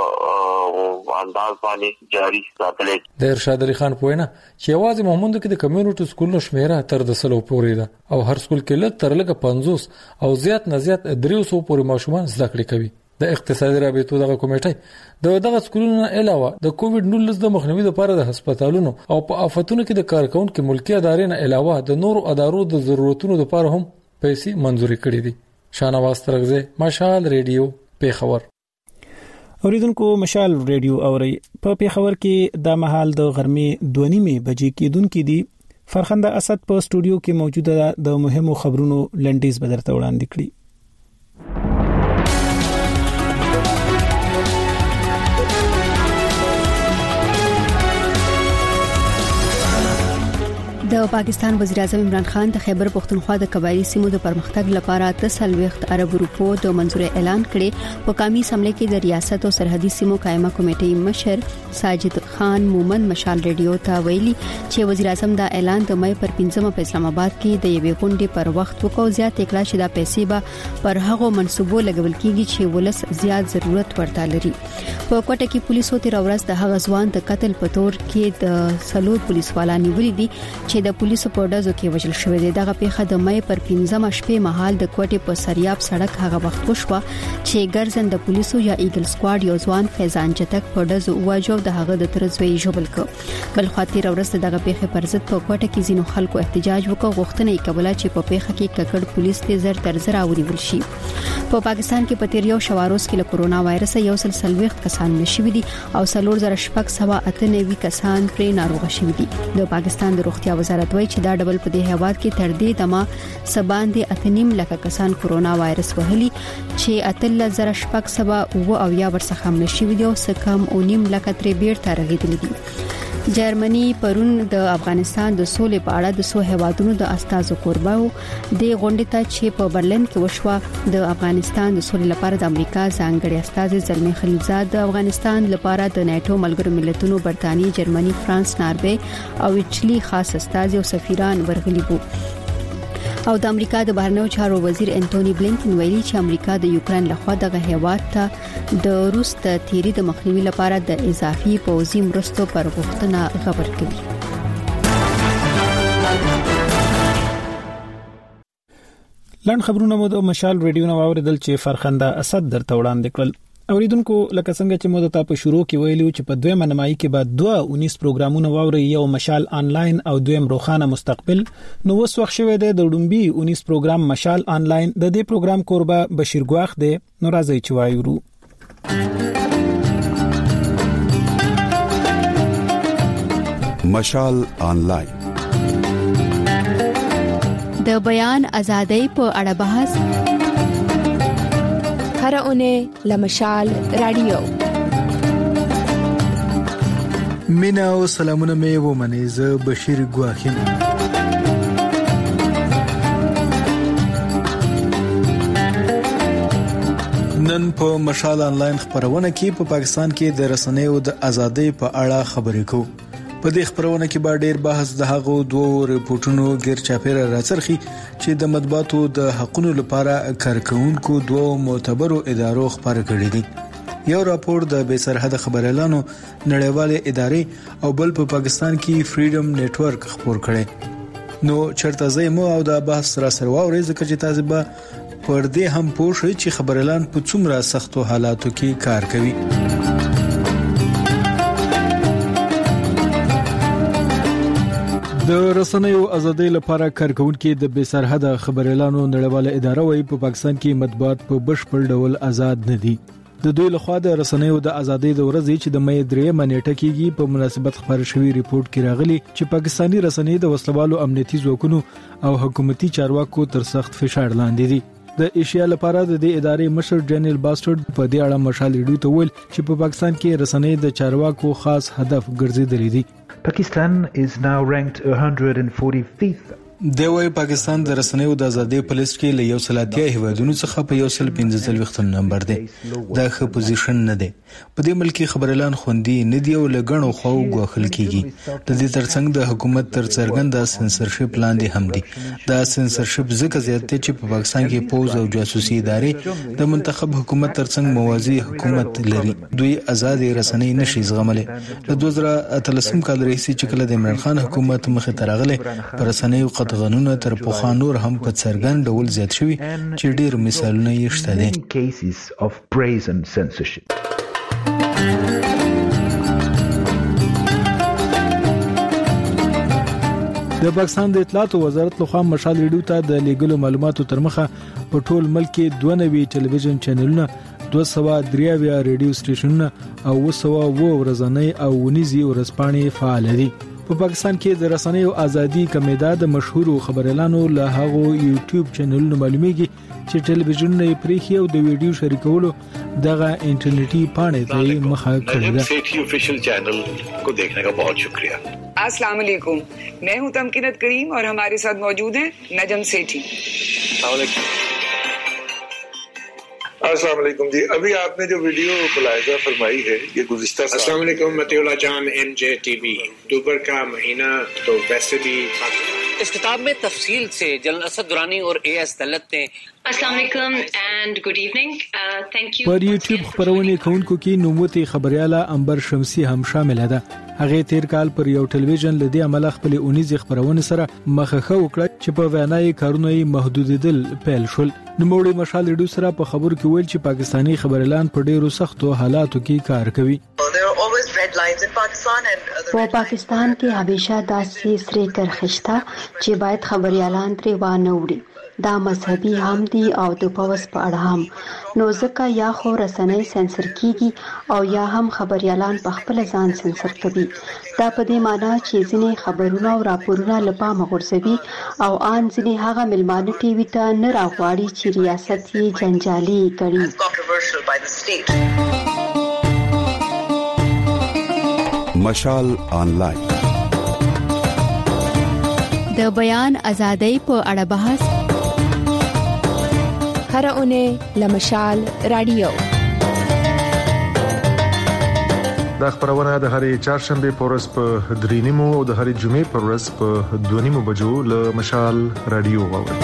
په انداز باندې جاری ساتل. د ارشاد علي خان پوینا چې یوازې محمود کې د کمیونټي سکولونو شمیره تر د سلو پورې ده او هر سکول کې لږ تر لږه پنځوس او زیات نه زیات درې سوه پورې ماشومان زده کړې کوي. د اقتصادي رابطو دغه کمیټه د دغه سکولونو علاوه د کووډ نولس د مخنیوي لپاره د هسپتالونو او په آفتونو کې د کارکونکو ملکی ادارې نه علاوه د نورو ادارو د ضرورتونو لپاره هم پیسې منځوري کړې دي. شانواز ترغزه مشال ریډیو پیښور. اوریدونکو مشال ریډیو اوري په پیښور کې د مهال د غرمې دوه نیمه بجې کېدونکې دي. فرخنده اسد په سټوډیو کې موجوده ده. د مهمو خبرونو لنډیز بدرته وړاندې کړي. د پاکستان وزیر اعظم عمران خان د خیبر پختونخوا د قبایلی سیمو د پرمختګ لپاره تسل وخت عرب روپو د منځوري اعلان کړي په قومي سملې کې د ریاست او سرحدي سیمو قائمه کمیټې مشر ساجد خان مومن مشال ریډیو ته ویلي چې وزیر اعظم دا اعلان د مې پر پنځمه په اسلام آباد کې د یوې غونډې پر وخت وکړ زیات کړه چې دا پیسې به پر هغو منسوبو لګول کیږي چې ولس زیات ضرورت ورته لري. په کوټه کې پولیسو تیر ورځ د هغه ځوان د قتل په تور کې د سلور پولیس والا نیولې دي چې د پولیسو په ډزو کې وژل شوی دی. دغه پیښه د مې پر پنځمه شپې مهال د کوټې په سریاب سړک هغه وخت وشوه چې ګرځند د پولیسو یا ایګل سکواډ یو ځوان فیضان جتک په ډزو واجو د هغه د ترزوی جوبل کو. بل خاطر ورسته دغه پیښه پر ضد په کوټه کې ځینو خلکو احتجاج وکړ غوښتنه یې کوله چې په پیښه کې ککړ پولیس ته زر تر زر اورول شي. په پاکستان کې په تیر یو شواروز کې له کورونا وایرس یو سلسله وخت کسان نشوي دي او سلور زره شپږ سوه اته نوي کسان پرې ناروغ شوي دي. د پاکستان د روغتیا وزارت وایي چې دا ډبل په دې هیواد کې تر دې دمه سباندې اتنیم لکه کسان کورونا وایرس وهلي چې اتل زره شپږ سوه او او یا ورڅخه نشوي دي او سکم او نیم لکه تر بیرته رغیدلي دي. جرمني پرون د افغانستان د سولې په اړه د سو هیوادونو د استازو کورباو د غونډې ته چې په برلین کې وشوه د افغانستان د سولې لپاره د امریکا ځانګړي استاذ زلمی خلیلزاد د افغانستان لپاره د ناتو ملګرو ملتونو برتانیې جرمني فرانس ناروې او ایټالي خاص استاذ او سفیران ورغلي وو. او د امریکا د بهرنیو چارو وزیر انټونی بلینکن ویلي چې امریکا د یوکرين لخوا دغه هیواد ته د روس د تیری د مخنیوي لپاره د اضافي پوځي مرستو پر غوښتنه خبر کوي. لاند خبرونه مو د مشال ریډیو نو اوریدل چې فرخنده اسد درته وړاندې کړل. اوریدونکو لکه څنګه چې مو د تاسو شروع کې ویلو چې په دویمه نمایي کې بعد دوه اونیس پروګرامونه واوري یو مشال آنلاین او دویم روخانه مستقبل. نو وس وخت شوه د دوډمبي اونیس پروګرام مشال آنلاین د دې پروګرام کوربه بشیر ګواخ دی. نو راځي چې وایو مشال آنلاین د بیان ازادۍ په اړه بحث هر اونۍ لمشال رادیو. مینا او سلامونه مې ومنې زه بشیر ګواخیم. نن په مشال آنلاین خبرونه کې په پاکستان کې د رسنیو د ازادۍ په اړه خبرې کوو. په دې خبرونه کې به ډېر بحث د هغو دوه ریپورتونو غیر چاپیره راڅرخي چې د مطبوعاتو د حقوقو لپاره کارکونکو دوه معتبرو ادارو خبرې کړې دي. یو راپور د بې سرحد خبريالانو نړیواله ادارې او بل په پاکستان کې فریډم نتورک خبر کړي. نو چرته زمو او د بحث را سره ووري ځکه چې تاسو به پر دې هم پوه شئ چې خبريالان په څومره سختو حالاتو کې کار کوي. د رسنیو ازادۍ لپاره کارکونکو د بې سرحد خبريالانو نړیواله اداره وايي په پاکستان کې مطبوعات په بشپړ ډول آزاد نه دي. د دوی لخوا د رسنیو د ازادۍ د ورځې چې د مې درې منېټه کېږي په مناسبت خبر شوی ریپورت کې راغلي چې پاکستانی رسنۍ د وسلوالو امنیتي ځواکونو او حکومتي چارواکو تر سخت فشار لاندې دي. د ایشیا لپاره د دې ادارې مشر ډینیل باسټرډ په دې اړه مشال ریډیو ته ویل چې په پاکستان کې رسنۍ د چارواکو خاص هدف ګرځېدلې دي. Pakistan is now ranked one hundred forty-fifth د وای پاکستان د رسنیو د ازادۍ په لیست کې له یو سل اتیا هیوادونو څخه په یو سل پنځه څلوېښت نمبر دی. دا ښه پوزیشن نه دی. په دې ملک خبريالان خوندي نه دی او لګڼو خو غوښل کیږي. د دې ترڅنګ د حکومت تر څرګند سنسرشپ لاندې هم دي. دا سنسرشپ ځکه زیات دی چې په پاکستان کې پوز او جاسوسي ادارې د منتخب حکومت ترڅنګ موازی حکومت لري. دوی آزاد رسنۍ نشي زغملې. د دوه زره اتلسم کال رئیس چې کله د عمران خان حکومت مخه ترغله پر رسنۍ غنونه تر پوخا نور هم په څرګند ډول زیات شوي چې ډېر مثالونه یې شته دي. د پاکستان د اطلاعات وزارت لخوا مشال ریډیو ته د لیګلو معلوماتو تر مخه په ټول ملک کې دوه نوي ټلویزیون چینلونه دوه سوه درې اویا ریډیو سټیشنونه او اوه سوه اوه ورځنۍ او ونیزي ورځپاڼې فعال دي. په پاکستان کې د رسنیو ازادي کمیدا د مشهور خبريالانو له هغو یوټیوب چینلونو معلومیږي چې ټلویزیون نه پریخي او د ویډیو شریکولو دغه انټرنیټي پاڼې ته مخه کړې ده. Sethi official channel को देखने का बहुत शुक्रिया. अस्सलाम वालेकुम, मैं हूं तमकीनत करीम और हमारे साथ मौजूद हैं नजम सेठी. अस्सलाम वालेकुम जी, अभी आपने जो वीडियो मुलाहिजा फरमाई है ये गुज़िश्ता अस्सलाम वालेकुम मतिउल्लाह जान एमजे टीवी. अक्टूबर का महीना तो वैसे भी इस किताब में तफसील से जनरल असद दुरानी और एएस दलत ने अस्सलाम वालेकुम and good evening, thank you. پر یوټیوب خبرونه کوونکو کې نوموتي خبرياله انبر شمسي هم شامل ده. هغه تیر کال پر یو ټلویزیون لدی عمل خپل اونیز خبرونه سره مخه وکړه چې په وینای کارونه محدودیدل پیل شول. نوموړي مشال ریډیو سره په خبرو کې ویل چې پاکستانی خبريالان په ډیرو سختو حالاتو کې کار کوي. په پاکستان کې همیشه داسې سری کرخشته چې باید خبريالان ترې وانه وړي. دا مذهبي هم دي او د پوس په اړه هم. نو ځکه یا خو رسنۍ سنسر کیږي او یا هم خبريالان په خپل ځان سنسر کوي. دا په دې معنی چې ځینې خبرونه او راپورونه لپاره غورځوي او ان ځینې هغه ملمانه ټي وي ته نه راغواړي چې ریاست یې جنجالي کړي. مشال آنلاین د بیان ازادۍ په اړه بحث هر اونۍ لمشال رادیو. دا خبرونه د هرې چهارشنبه پورس په درینیمو او د هرې جمعې پورس په دونیمو بجو له مشال رادیو واوري.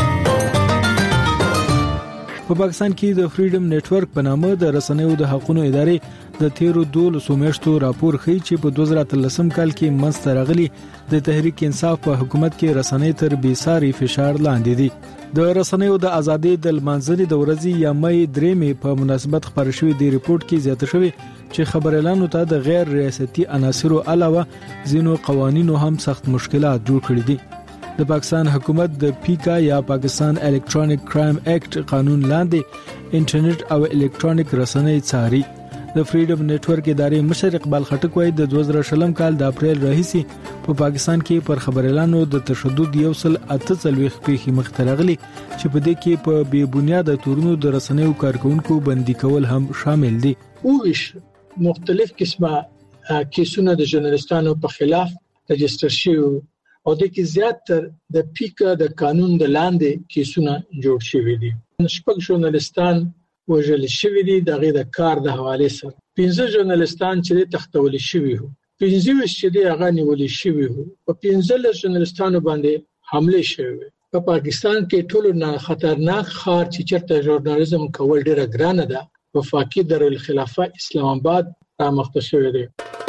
په پاکستان کې د فریډم نتورک په نامه د رسنیو د حقوقو ادارې د تیرو دولسو میاشتو راپور ښیي چې په دوه زره اتلسم کال کې منځته راغلي د تحریک انصاف په حکومت کې رسنۍ تر بیساري فشار لاندې دي. د رسنیو د ازادۍ د لمانځنې د ورځې یا مې درېمې په مناسبت خبر شوی دی ریپورت کې زیاته شوی چې خبريالانو ته د غیر ریاستي عناصرو علاوه ځینو قوانینو هم سخت مشکلات جوړ کړي دي. د پاکستان حکومت د پیکا یا پاکستان الکترونیک کرایم اکټ قانون لاندې انټرنیټ او الکترونیک رسنۍ څاري. د فریډم نتورک ادارې مشر اقبال خټک وايي د دوه زره شلم کال د اپریل راهیسي په پاکستان کې پر خبريالانو د تشدد یو سل اته څلويخ پیښې مخترغلي چې په دې کې په بې بنیاده تورونو د رسنیو کارکونکو بندي کول هم شامل دي. اوش مختلف قسمه کیسونه د ژورنالستانو په خلاف رجستر شوی او د کې زیاتره د پیکا د قانون د لاندې کیسونه جوړ شوی دي. شپږ ژورنالستان وژل شوی دي دغه د کار د حواله سره. پنځه ژورنالستان چې تختول شوی وو، پنځه چې د هغه نیول شوی وو، په پنځه ژورنالستانو باندې حمله شوی. په پاکستان کې ټولو نه خطرناک خار چې چرته ژورنالیزم کول ډیره ګرانه ده. وفاقي دارالخلافه اسلام آباد رامخته شوی دی.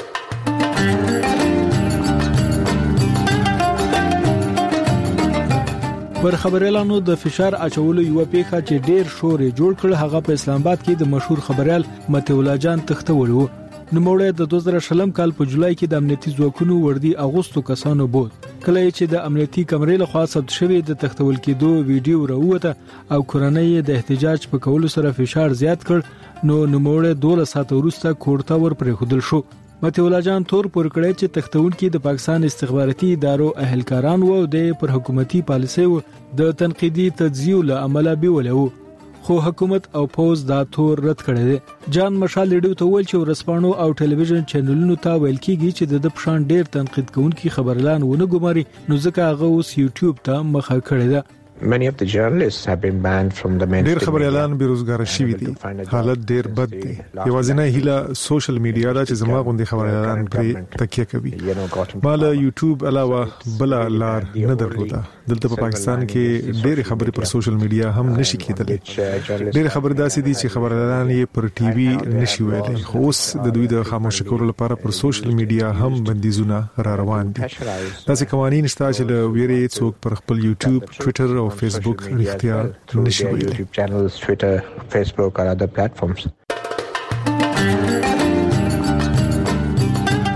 پر خبريالانو د فشار اچولو یو پیښه چې ډیر شور جوړ کړ هغه په اسلام آباد کې د مشهور خبريال متیولا جان تختول وو. نوموړی د دوه زره شلم کال په جولای کې د امنیتي ځواکونو وردی اغوستو کسانو بود. کله چې د امنیتي کمرې له خوا ثبت شوی د تختول کېدو ویډیو راوته او کورنۍ د احتجاج په کولو سره فشار زیات کړ نو نوموړی دوه ساعت وروسته کوړتا ور پرې خودل شو. متیولا جان تور پر کړی چې تختون کې د پاکستان استخباراتي ادارو اهلکاران وو د پر حکومتي پالیسي وو د تنقیدي تجزیه له عمله بیولو خو حکومت او پوز دا تور رد کړی دی. جان مشال ریډیو ته ویل چې ورسپانو او ټلویزیون چینلونو ته ویل کیږي چې د پښان ډیر تنقید کوونکي خبرلان ونه ګماري نو ځکه هغه اوس یوټیوب ته مخه کړی دی. Many of the journalists have been banned from the mainstream. ډیر خبريالان بیروزګار شوي دي. حالت ډیر بد دی. یوازینی هیله سوشل میډیا دا چې زما غوندي خبريالان پرې تکیه کوي. مال یوټیوب علاوه بل لار نه درلوده. دلته په پاکستان کې ډیر خبري پر سوشل میډیا هم نشي کېدلې. ډیر خبر داسې دي چې خبريالان یې پر ټي وي نشي ویلي. خو اوس د دوی د خاموش کولو لپاره پر سوشل میډیا هم بندیزونه را روان دي. داسې قوانين شته چې د ویري څوک پر خپل یوټیوب، ټوئیټر او فیسبوک اختیار نشي ویلي. YouTube channels, Twitter, Facebook or other platforms.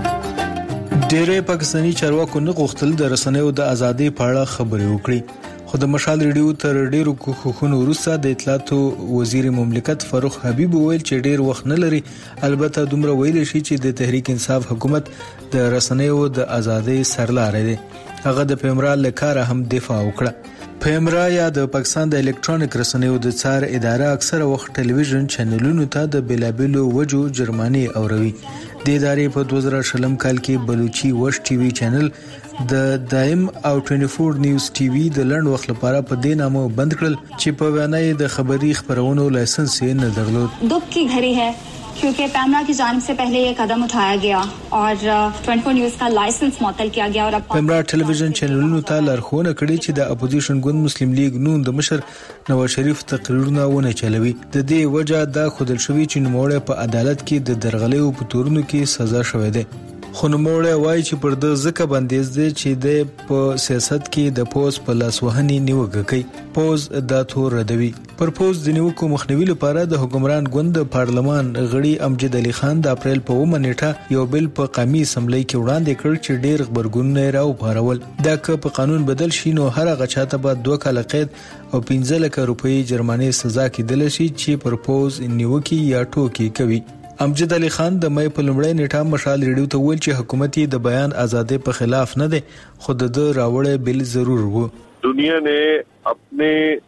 ډېری پاکستاني چارواکو نه غوښتل د رسنیو د ازادۍ په اړه خبرې وکړي خو د مشال ریډیو تر ډیرو کوښښونو وروسته د اطلاعاتو وزیر مملکت فاروق حبیب ویل چې ډیر وخت نه لري، البته دومره ویل شي چې د تحریک انصاف حکومت د رسنیو د ازادۍ سرلاري دی. هغه د پیمرا لکاره هم دفاع وکړه. پیمرا یا د پاکستان د الکترونیک رسنیو د څار اداره اکثره وخت ټلویزیون چینلونو ته د بلابلو وجو جرماني اوروي. د ادارې په دوه زره شلم کال کې بلوچي وش ټي وي چینل د دایم او چوبیس نیوز ټي وي د لړن وخت لپاره په دې نامو بند کړل چې په وینا د خبري خبرونو لایسنس یې نه درلود. दुख की घड़ी है क्योंकि पैमरा की जानिब से पहले ये कदम उठाया गया और चौबीस न्यूज़ का लाइसेंस मुअत्तल किया गया और अब پیمرا ټلویزیون چینلونو ته لارښوونه کړې چې د اپوزیشن ګوند مسلم لیگ نون د مشر نواز شریف تقریرونه ونه چلوي. د دې وجه دا خودل شوی چې نوموړی په عدالت کې د درغلۍ په تورونو کې سزا شوی دی. خو نوموړی وایي چې پر د ځکه بندیز دی چې د په سیاست کې د پوز په لاس وهنې نیوکه کوي. پوز دا تور ردوي. پر پوز د نیوکو مخنیوي لپاره د حکمران ګوند د پارلمان غړي امجد علي خان د اپریل په اوومه نیټه یو بل په قومي اسمبلی کې وړاندې کړ چې ډېر خبرګونونه راوپارول. دا که په قانون بدل شي نو هر هغه چاته به دوه کاله قید او پنځه لکه روپۍ جرماني سزا کېدلی شي چې پر پوز نیوکي یا ټوکې کوي. امجد علي خان د مې په لومړۍ نیټه مشال ریډیو ته ویل چې حکومت د بیان ازادۍ په خلاف نه دی، خو د راوړې بل ضرور وو. دنیا نے اپنے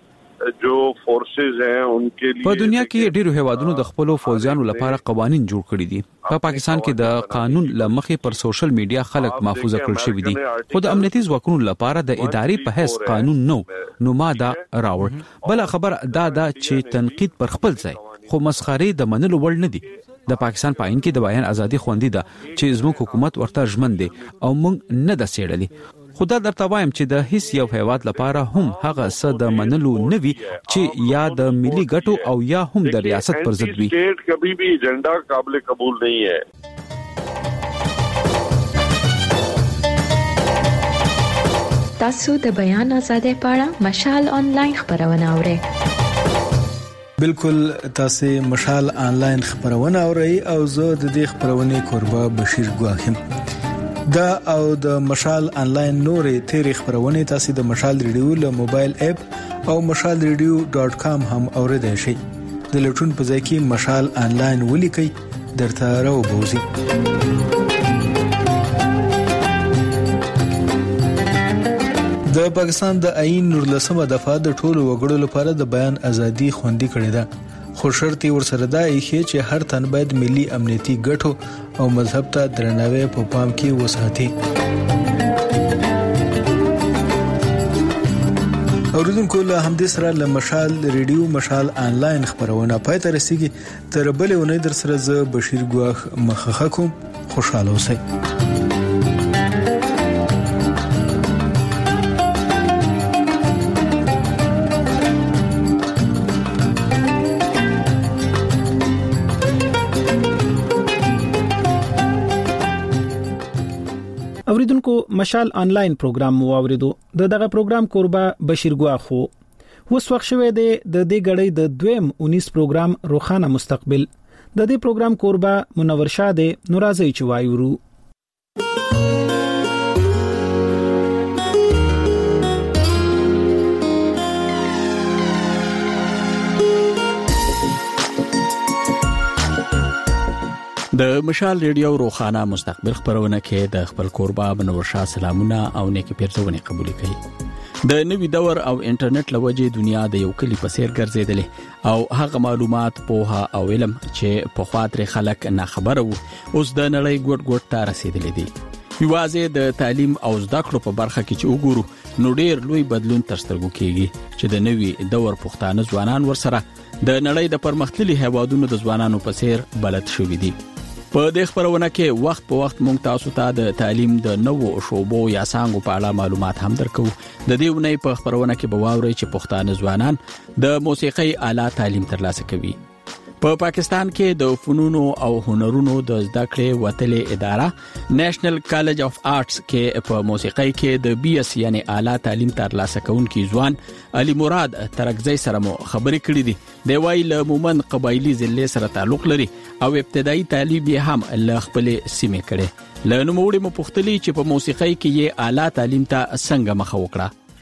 جو فورسز ہیں ان کے لیے په دنیا کې ډیرو هیوادونو د خپل فوجانو لپاره قوانين جوړ کړي دي. په پا پاکستان کې د قانون لمخې پر سوشل میډیا خلک محفوظ کړل شوی دي، خو د امنیتي ځواکونو لپاره د ادارې په هیڅ قانون نو نو ما دا راوړ. بل خبر دا دا چې تنقید پر خپل ځای خو مسخري د منلو وړ نه دي. د پاکستان په عین کې د بیان ازادي خوندي ده چې زموږ حکومت ورته ژمن دي او موږ نه د سیړلې. خدا درته وایم چې د هیڅ یو هیواد لپاره هم هغه څه د منلو نه وي چې یا د ملي ګټو او یا هم د ریاست پر ضد وي. سټیټ کبھی بھی ایجنډا قابل قبول نہیں ہے. تاسو د بیان ازادۍ په اړه مشال آنلاین خبرونه اورئ. بالکل تاسو مشال آنلاین خبرونه اورئ او زه د دې خبرونې کوربه بشیر ګواخم. دا او د مشال آنلاین نورې تیرې خبرونه تاسو د مشال ریډیو له موبایل اپ او مشال ریډیو ډاټ کام هم اوریدئ شئ. د لټون په ځای کې مشال آنلاین ولیکئ درته راوبوزي. د پاکستان د آئین نورلسمه دفعه د ټولو وګړو لپاره د بیان ازادي خوندي کړې ده، خو شرط یې ورسره دا ایښی چې هر تن باید ملي امنیتي ګټو او مذهب ته درناوی په پام کې وساتي. اوریدونکو له همدې سره له مشال ریډیو مشال آنلاین خبرونه پای ته رسیږي. تر بلې اونۍ در سره زه بشیر ګواخ مخه کوم. خوشاله اوسئ. اوریدونکو مشال آنلاین پروګرام مو اوریدو. د دغه پروګرام کوربه بشیر ګواخو. وس وخت شوه د دې غړې د دویم انیس پروګرام روخانه مستقبل. د دې پروګرام کوربه منور شاده نورازي چوایورو. د مشال ریډیو روخانه مستقبل خبرونه کې د خپل کوربه بنور شاه سلامونه او نیکی پیرزونه قبول کړي. د نوي دور او انټرنیټ لوجه دنیا د یو کلی په سیر ګرځیدلې او هغه معلومات پوها او علم چې په خاطر خلک نه خبره وو اوس د نړۍ ګډ ګډ ته رسیدلې دي. یوازې د تعلیم او زده کړو په برخه کې چې وګورو نو ډیر لوی بدلون تر سترګو کېږي چې د نوي دور پښتانه ځوانان ورسره د نړۍ د پرمختللي هیوادونو د ځوانانو په سیر بلد شوي دي. په دې خبرونه کې وخت په وخت مونږ تاسو ته د تعلیم د نوو شوبو یا څنګه په اړه معلومات هم درکو. د دې ونې په خبرونه کې به واورئ چې پښتانه ځوانان د موسیقي آلات تعلیم ترلاسه کوي. په پاکستان کې د فنونو او هنرونو د زده کړې وتلې اداره نېشنل کالج اف آرټس کې په موسیقي کې د بي اس یعنی اعلی تعلیم ترلاسه کوونکي ځوان علي مراد ترکزی سره مو خبرې کړې دي. دی وايي له مومن قبایلی ضلع سره تعلق لري او ابتدایي تعلیم یې هم له خپل سیمې کړي. له نوموړي مو پوښتلي چې په موسیقي کې یې اعلی تعلیم ته څنګه مخه وکړه.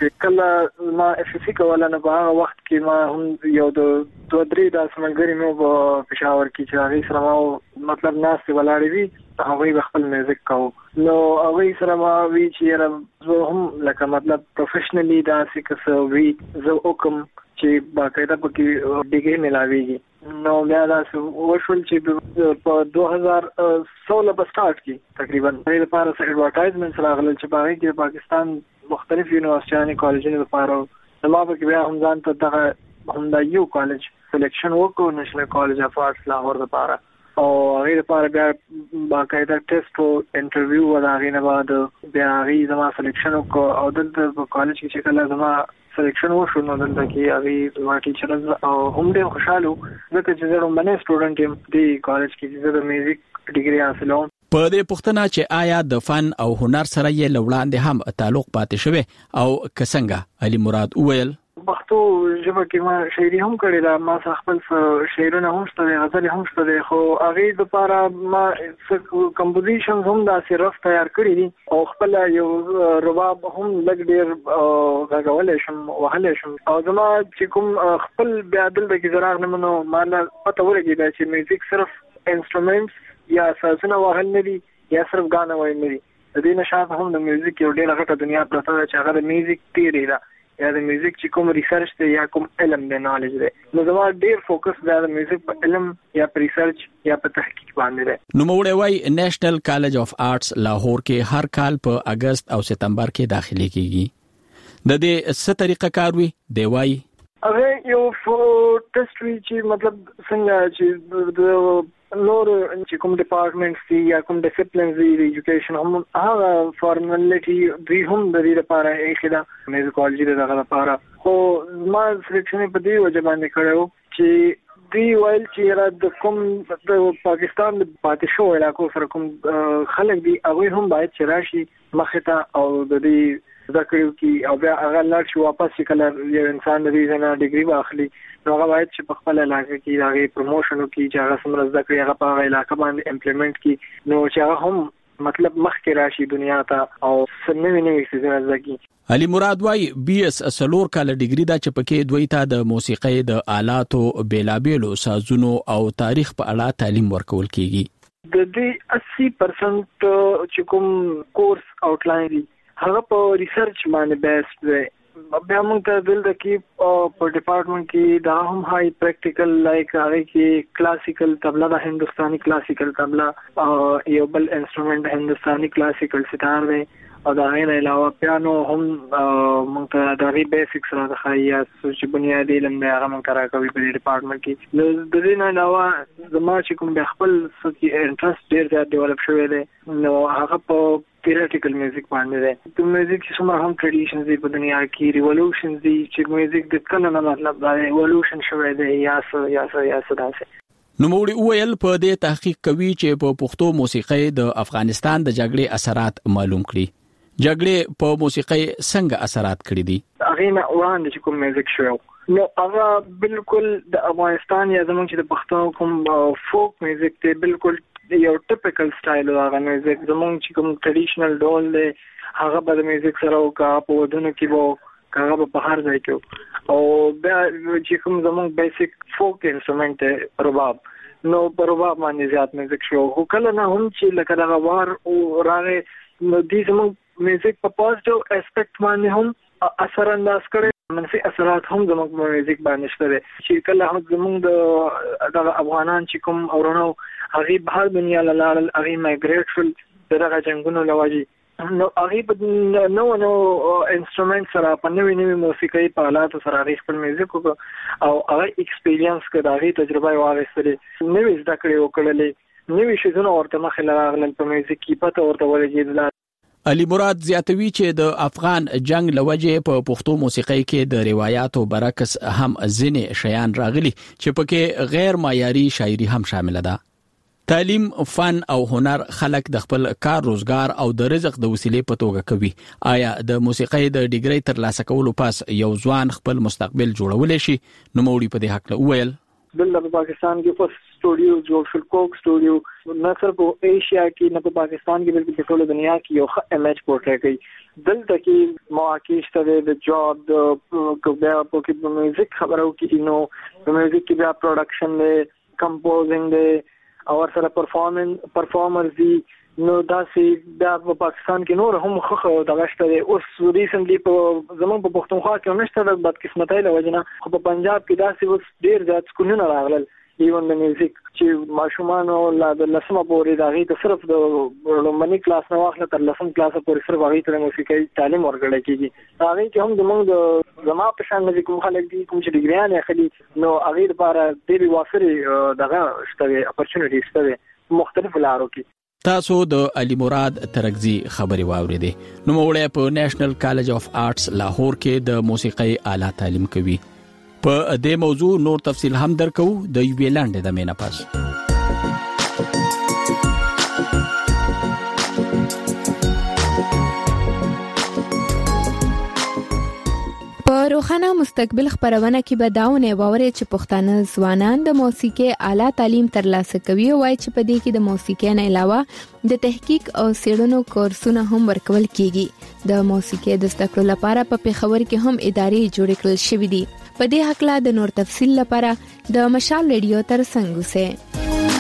چې کله ما اف سی کوله نه په هغه وخت کې ما هم یو د دوه درې د سمګری مو په پېښور کې چې هغه سره ما مطلب ناس ولاړې وي هغه خپل میوزیک کاو نو هغه سره ما وی چې زه هم لکه مطلب پروفیشنلی دا څه وی زه وکم چې باقاعده پکې ډیګری ملاويږي نو بیا دا وشول چې په دوه هزار سولہ په سٹارټ کې تقریبا د لپاره سره ایڈورټایزمنټ راغلل چې باغې کې پاکستان مختلف یونیورسيټي کالجونو لپاره نو ما په بیا هم ځان ته دغه هم د یو کالج سلیکشن وکړو نېشنل کالج اف آرټس لاهور لپاره او هغه لپاره بیا باقاعده ټیسټ او انټرویو ولاغې نه بعد بیا هغه زما سلیکشن وکړو او د کالج کې چې کله زما سلیکشن وشو نو دلته کې هغه زما ټیچرز او هم ډېر خوشاله ځکه چې زه رومبنه سټوډنټ یم د کالج کې چې د میوزیک ډیګري حاصلوم په دې پوښتنه چې آیا د فن او هنر سره یې لوړاندې هم تعلق پاتې شوی او کسنګه علي مراد وویل پښتو ژبه کې ما شاعري هم کړې ده ما خپل شعرونه هم شته غزل هم شته خو هغه د لپاره ما کمپوزیشنز هم دا صرف تیار کړی دي او خپل یو رباب هم لګ ډیر غاغولې شم وهلې شم او زما چې کوم خپل بیا دل د گزارغ نه منو ما نه پته ورګی چې میوزیک صرف انسټرومنټس یا سازونه وهل نه دي یا صرف غانا وایي نه دي د دې نشاط هم د میوزیک یو ډیر غټه دنیا پرته ده چې هغه د میوزیک تیری ده یا د میوزیک چې کوم ریسرچ دی یا کوم علم دی نالج دی نو زما ډیر فوکس دی د میوزیک په علم یا په ریسرچ یا په تحقیق باندې دی نو موږ وایي نېشنل کالج اف آرټس لاهور کې هر کال په اگست او سپتمبر کې داخلي کیږي د دې څه طریقه کار وي دی وایي هغه یو ټیسټ وی چې مطلب څنګه چې د نور چې کوم ډپارټمنټس دي یا کوم ډیسپلینز دي د ایجوکیشن هم هغه فارمالیټي دوی هم د دې لپاره یې خدا میوزیکولوژي دغه لپاره خو ما سلیکشن په دې وجه باندې کړو چې دی ویل چې را د کوم د پاکستان د پاتې شو علاقو سره کوم خلک دي هغه هم باید چې راشي مخه ته او د دې ذکر کی او بیا هغه لار چې واپس کله یو انسان د دې نه ډیګري واخلي نو هغه باید چې په خپل علاقه کې هغه پروموشن وکړي چې هغه سمره ذکر هغه په هغه علاقه باندې امپلیمنٹ کړي نو چې هغه هم مطلب مخکې راشي دنیا ته او سنوي نوي څه ځکه علي مراد وايي بي اس سلور کال ډیګري دا چې پکې دوی ته د موسیقۍ د آلاتو بیلابېلو سازونو او تاریخ په اړه تعلیم ورکول کیږي د دې اسی پرسنټ چې کوم کورس آوټلاین دی هغه په ریسرچ باندې بیسډ دی بیا موږ ته دلته کې په ډپارټمنټ کې دا هم هاي پریکټیکل لایک هغه کې کلاسیکل طبله د هندستاني کلاسیکل طبله یو بل انسټرومنټ هندستاني کلاسیکل ستار دی او دا غیر علاوه پیانو هم موږ ته د ری بیسکس راځي یا چې بنیادی علم دی هغه موږ راکوي په ډپارټمنټ کې نو د دې نه علاوه زما چې کوم د خپل سکی انټرست ډیر زیات ډیولپ شوی دی نو هغه په تھیوریټیکل میوزیک باندې دی د میوزیک چې څومره هم ټریډیشنز دي په دنیا کې ریولوشنز دي چې میوزیک د کله نه مطلب دا ریولوشن شوی دی یا څه یا څه یا څه داسې نو موږ ویل په دې تحقیق کوي چې په پښتو موسیقۍ د افغانستان د جګړې اثرات معلوم کړي جګړې په موسیقۍ څنګه اثرات کړي دي هغه نه وړاندې چې کوم میوزیک شو نو هغه بالکل د افغانستان یا زموږ چې د پښتو کوم فوک میوزیک ته بالکل یو ټیپیکل سټایل هغه میوزیک زموږ چې کوم ټریډیشنل ډول دی هغه په میوزیک سره او کا په ودونو کې وو هغه په هر ځای کې او بیا چې کوم زموږ بیسیک فوک انسټرومنټ رباب نو په رباب باندې زیات میوزیک شو خو کله نه هم چې لکه دغه وار او راغې نو دې زموږ میوزیک په پوزټیو اسپیکټ باندې هم اثر انداز کړي منفي اثرات هم زموږ میوزیک باندې شته چې کله هم زموږ د دغه افغانان چې کوم اورونو هغه بهر دنیا لاله هغه مایګریټ شول دغه جنگونو لواجی نو هغه په نو نو انسټرومنټ سره په نوې نوې موسیقي په آلاتو سره هغه خپل میوزیک او هغه ایکسپیرینس کړه هغه تجربه واغستلې نوې زده کړې وکړلې نوې شیزونه ورته مخې لراغلل په میوزیک کې پته ورته ولګېدل علي مراد زیاتوي چې د افغان جنگ لوجه په پښتو موسیقۍ کې د روایتو برعکس هم ځینې شیان راغلي چې پکې غیر معیاري شاعري هم شامل ده تعلیم فن او هنر خلک د خپل کار روزګار او د رزق د وسیلې په توګه کوي آیا د موسیقۍ د ډیګري تر لاسه کولو پاس یو ځوان خپل مستقبل جوړولای شي نو موري په دې حق له ویل دلته په پاکستان کې په سټوډیو جوړ شو، کوک سټوډیو نه صرف ایشیا کې نه په پاکستان کې بلکې ټول دنیا کې یو ښه امیج پورټری کوي. دلته کې مواقع شته د جاب د بیا په کې میوزیک خبرو کې نو په میوزیک کې بیا پروډکشن دی، کمپوزینګ دی او سره پرفارمنس پرفارمرز دی. نو دا سي دا په پاکستان کې نور هم خخ دغه شته. اوس ریسنټلی په زمون په پښتونخوا کې نشته د بدقسمتۍ له وجنه، خو په پنجاب کې دا سي اوس ډیر زیات سکونونه راغلل. ایون د میوزیک چې ماشومان او د لسمه پورې د هغې ته صرف د لومړني کلاس نه واخله تر لسم کلاس پورې صرف هغې ته د موسیقۍ تعلیم ورکړی کېږي. هغې کې هم زموږ د زما په شان چې کوم خلک دي کوم چې ډګریان یې اخلي نو هغې لپاره ډېرې وافرې دغه شته وي، اپرچونټي شته وي مختلفو لارو کې. تاسو د علي مراد ترکزي خبري واوریدې. نو موږ په نېشنل کالج اف آرټس لاهور کې د موسیقۍ اعلی تعلیم کوي. په دې موضوع نور تفصیل هم درکو د یو ویلاند د مینا پاس. په روښانه مستقبل خبرونه کې به داونه باور چې پښتانه ځوانان د موسیقي اعلی تعلیم ترلاسه کوي او چې په دې کې د موسیقي نه علاوه د تحقیق او څېړنو کورسونه هم ورکول کیږي. د موسیقي د زده کړو لپاره په پیښور کې هم ادارې جوړې کړل شوې دي. په دې حق لا د نور تفصیل لپاره د مشال ریډیو تر څنګ اوسئ.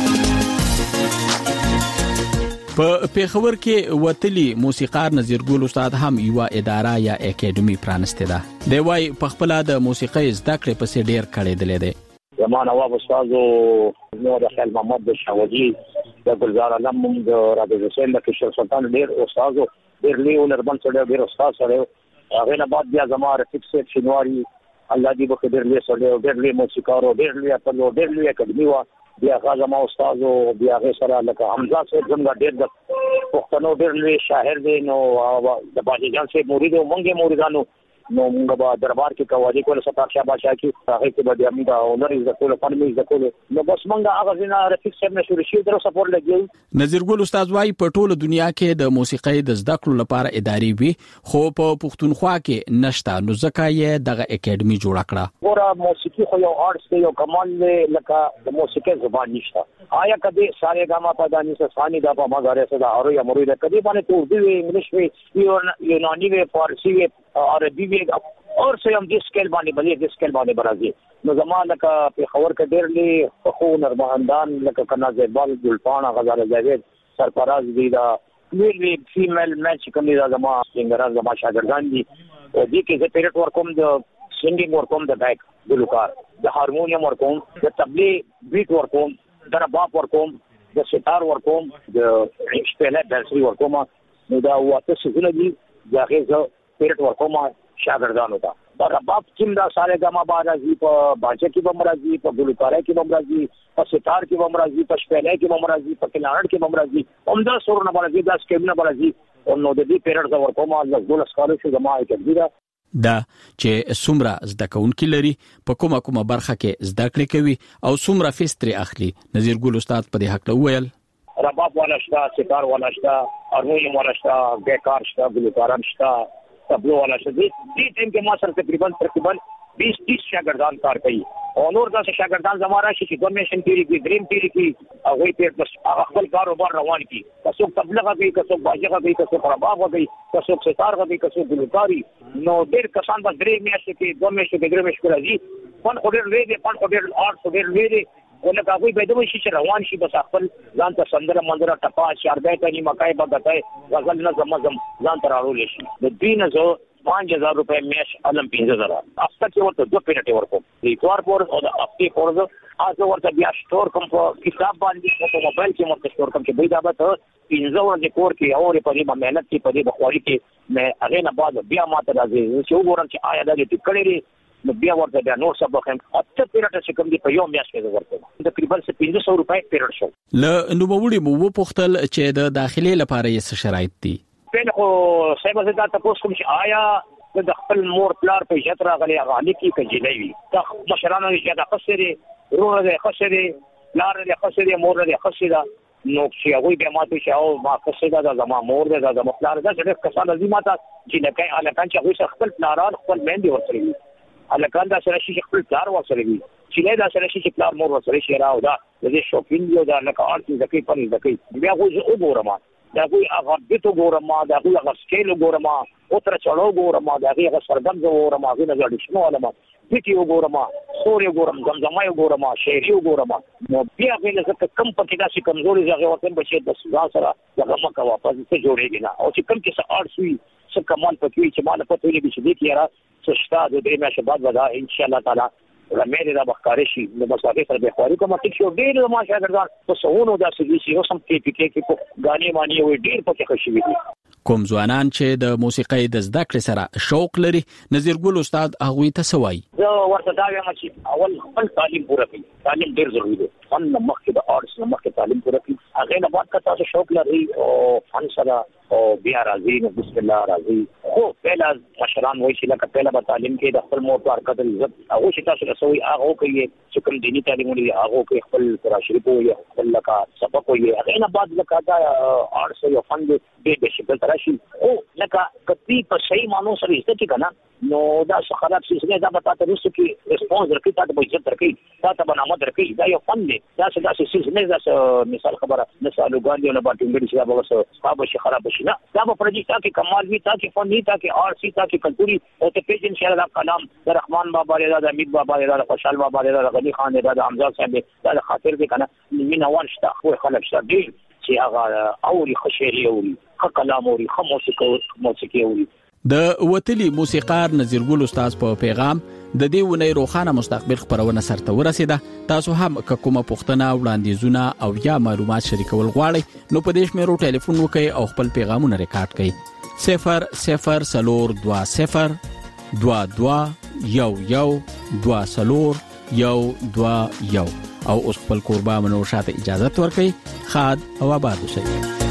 په پیښور کې وتلی موسیقار نذیر ګل استاد هم یو اداره یا اکیډمي پرانسته ده. دی وايي په خپل د موسیقۍ زده کړې په ډیر کړي دي. زمان نواب استادو نو د خیال محمد شاوجي د ګلزار علم د راډیو حسین د کشر سلطان ډیر استادو ډیر لیو نربن سره ډیر استاد سره هغه نه بعد بیا زما رفیق سید شنواری الله دې په ډیر لیو سره ډیر لیو موسیقارو ډیر لیو په ډیر لیو اکیډمي وا بیا غازه ما استادو بیا غیر سره لکه حمزه صاحب څنګه ډېر د پښتنو ډېر لوی شاعر دی نو د باجی جان صاحب مرید او مونږه مریدانو نو موږ به دربار کې قواعد کول ستار شاه بادشاہ کې هغه کې به امید او نور از کول فن می ز کول نو بس موږ هغه زینا رفیق صاحب نشو شي درو سپورټ لګي. نذیر ګل استاد وايي په ټوله دنیا کې د موسیقۍ د زده کړو لپاره ادارې وي خو په پښتونخوا کې نشته نو ځکه یې دغه اکیډمي جوړ کړه. ګوره موسیقي خو یو آرټس دی یو کمال دی لکه د موسیقي زبان نشته. آیا کدی سارے گاما پدانی سے ثانی دا په مزاره صدا اور یا مرید کدی باندې تو اردو انګلیش وی یونانی وی فارسی وی عربي وی اور سے هم د سکیل باندې بلې د سکیل باندې برازي نو زمانه کا په خبر ک ډیر لې خو نرماندان لکه کنا زیبال ګلپان غزاله جاوید سرفراز دی دا وی فیمیل میچ کوم دا زما څنګه زما شاګردان دي او دې کې زه پیریټ ورکوم د سنگینګ ورکوم د بیک ګلوکار د هارمونیم ورکوم د تبلی بیٹ ورکوم د رباب ورکوم د ستار ورکوم د شپله بنسری ورکوم نو دا واته څه دي دا غیزه پیریټ ورکوم شاګردانو ته دا رباب چې دا سارے ګما بارازي په باجه کې بمرازي په ګلوکارای کې بمرازي په ستار کې بمرازي په شپله کې بمرازي په کلارډ کې بمرازي عمده سورونه بمرازي دا سکیمنه بمرازي او نو د دې پیریټ ورکوم د ګول اسکالرشپ زما کې دا چې څومره زده کوونکي لري په کومه کومه برخه کې زده کړې کوي او څومره فیس ترې اخلي. نذیر ګل استاد په دې حق وویل رباب والا شتا ستار والا شتا هارمونیم والا شتا بیکار شتا ګلوکاران شتا تبلو والا شتا دې ټیم کې ما سره تقریبا تقریبا بیس تیس شاګردان کار کوي او نور داسې شاګردان زماره شي چې ګورنمنت تیری کې ډریم تیری کې هغه په بس خپل کاروبار روان کی کڅو تبلیغ کوي کڅو باجه کوي کڅو رباب کوي کڅو ستار کوي کڅو ګلوکاری نو ډېر کسان به درې میاشتې کې دوه میاشتې کې درې میاشتې راځي فن خو ډېر لوی دی فن خو ډېر آرټ خو ډېر لوی دی ولکه هغوی به دوی شي چې روان شي بس خپل ځان ته سندره مندره ټپا شاربې ته نیمه کای بغتای غزل نظم نظم ځان ته راړول شي د دین زو پانچ ہزار روپے میش علم پینځه زره افته کې ورته دوه پیریټ ورکوم د اتوار پور او د هفتې پور زه ورته بیا سٹور کوم په حساب باندې په موبایل کې ورته سٹور کوم چې دوی دا به پینځه ورځې کور کې او په دې باندې مهنت کې په دې بخواري کې مې هغه نه بعد بیا ماته راځي چې وګورم چې آیا دا دې کړی نو بیا ورته بیا نور سبق هم اته پیریټ چې کوم دی په یو میاشت کې ورکوم تقریبا پنځه سوه روپۍ پیریټ شو. ل نو وړي مو وپختل چې د داخلي لپاره یې شرایط دي په خو صاحب زه دا تاسو کوم چې آیا د خپل مور پلار په جت راغلي غالي کې کجلې وي د مشرانو چې دا خسري روغه ده خسري لار له خسري مور له خسري نو چې هغه به ماته چې او ما خسري دا زما مور ده دا مخلار ده چې کسان لازم ماته چې لکه الکان چې هغه خپل پلاران خپل مندي ورسري الکان دا سره شي خپل کار وسره وي چې دا سره شي چې پلار مور وسره شي راو دا د شوپینګ یو دا لکه ارتي زکه پني زکه بیا خو زه وګورم دا کوئی هغه بیت وګورم دا کوئی هغه سکیل وګورم او تر چلو وګورم دا هغه سرګم وګورم هغه نه غړي شنو علامه بیت وګورم سوري وګورم زمزمه وګورم شعري وګورم نو بیا غوښنه چې کم پکې دا شي کمزوري ځای وته بچي د سوال سره هغه مکه واپس ته جوړېږي نه او چې کم کې څه ارت وي څه کمال پکې چې مال پته ویلې چې دې کیرا څه شتا د دې مشه بعد ودا ان شاء الله تعالی la mele da بخاری شي نو مسافر سره به خواري کوم ټیک شو ډیر ما شاګردان په سهونو دا سږي شي نو سم کې پکې کې په غاني مانی وي ډیر پکې خوشي وي کوم ځوانان چې د موسیقۍ د زده کړې سره شوق لري نذیر ګل استاد هغه ته سوای زه ورته دا وایم چې اول خپل تعلیم پوره کړئ تعلیم ډیر ضروری دی فن مخکې د آرټس مخکې تعلیم پوره کړئ هغه نه بعد که تاسو شوق لري او فن سره او بیا راځي نو بسم الله راځي خو پهلا مشران وایي چې لکه پهلا به تعلیم کې د خپل مور پر قدر عزت هغه چې تاسو رسوي هغه کوي چې کوم دینی تعلیم لري هغه کوي خپل قرآن شریف وي خپل لکه سبق وي هغه نه بعد لکه دا آرټس یو فن دی د شکل تراشي او لکه کپی په صحیح مانو سره عزت کې کنه نو دا څه خراب شي چې دا به تاسو رسو کې ریسپانس درکې تاسو به عزت درکې تاسو به نامه درکې دا یو فن دی دا څه دا څه نه دا مثال خبره مثال وګاندې نه باندې انګلیسي دا به څه خراب شي خراب شي نه دا به پرځي تاسو کمال وي تاسو فن وي تاسو آرټ وي تاسو کلتوري او ته پیج ان شاء الله کلام د رحمان بابا لري د امید بابا لري د خوشحال بابا لري د غنی خان لري د حمزه صاحب دا خاطر دي کنه مين اول شته خو خلک شته دي چې هغه اوري خشيري اوري کلام اوري موسیقي موسیقي اوري د وتلی موسیقار نذیر ګل استاد په پیغام د دې ونې روخانه مستقبل خبرونه سره ورسیده تاسو هم کومه پوښتنه وړاندیزونه او یا معلومات شریکول غواړئ نو په دې شمیرو ټلیفون وکړئ او خپل پیغامونه ریکارډ کړئ صفر صفر سلور دوا صفر دوا دوا یو یو دوا سلور یو دوا یو او اوس خپل قربا منو شاته اجازه ورکړئ خاد او آباد اوسئ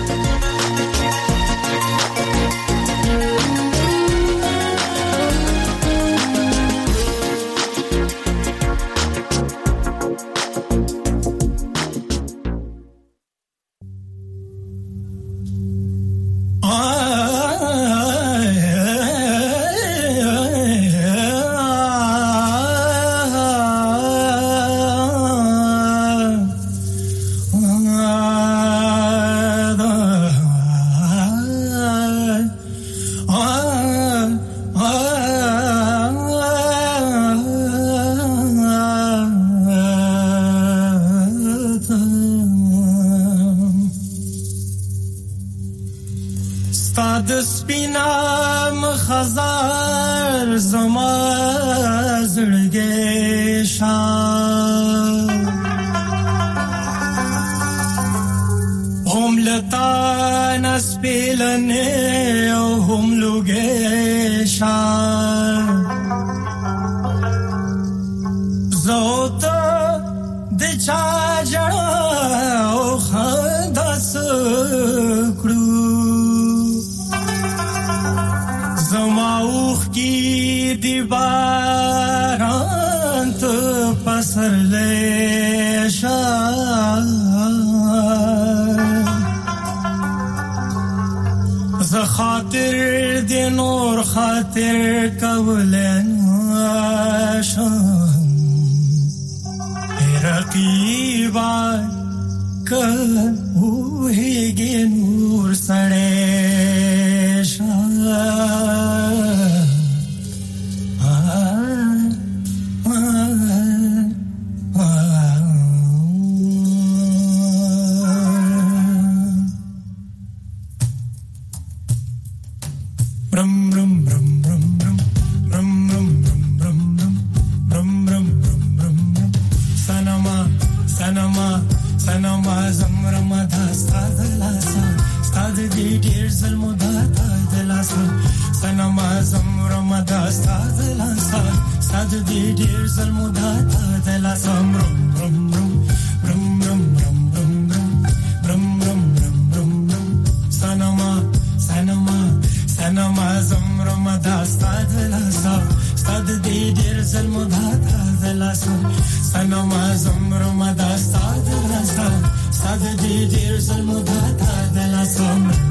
خاطر دی نور خاطر کولن آشان رقیبا کل اوہیگی نور سڑے شان Sad di dir zal mudata de la sombra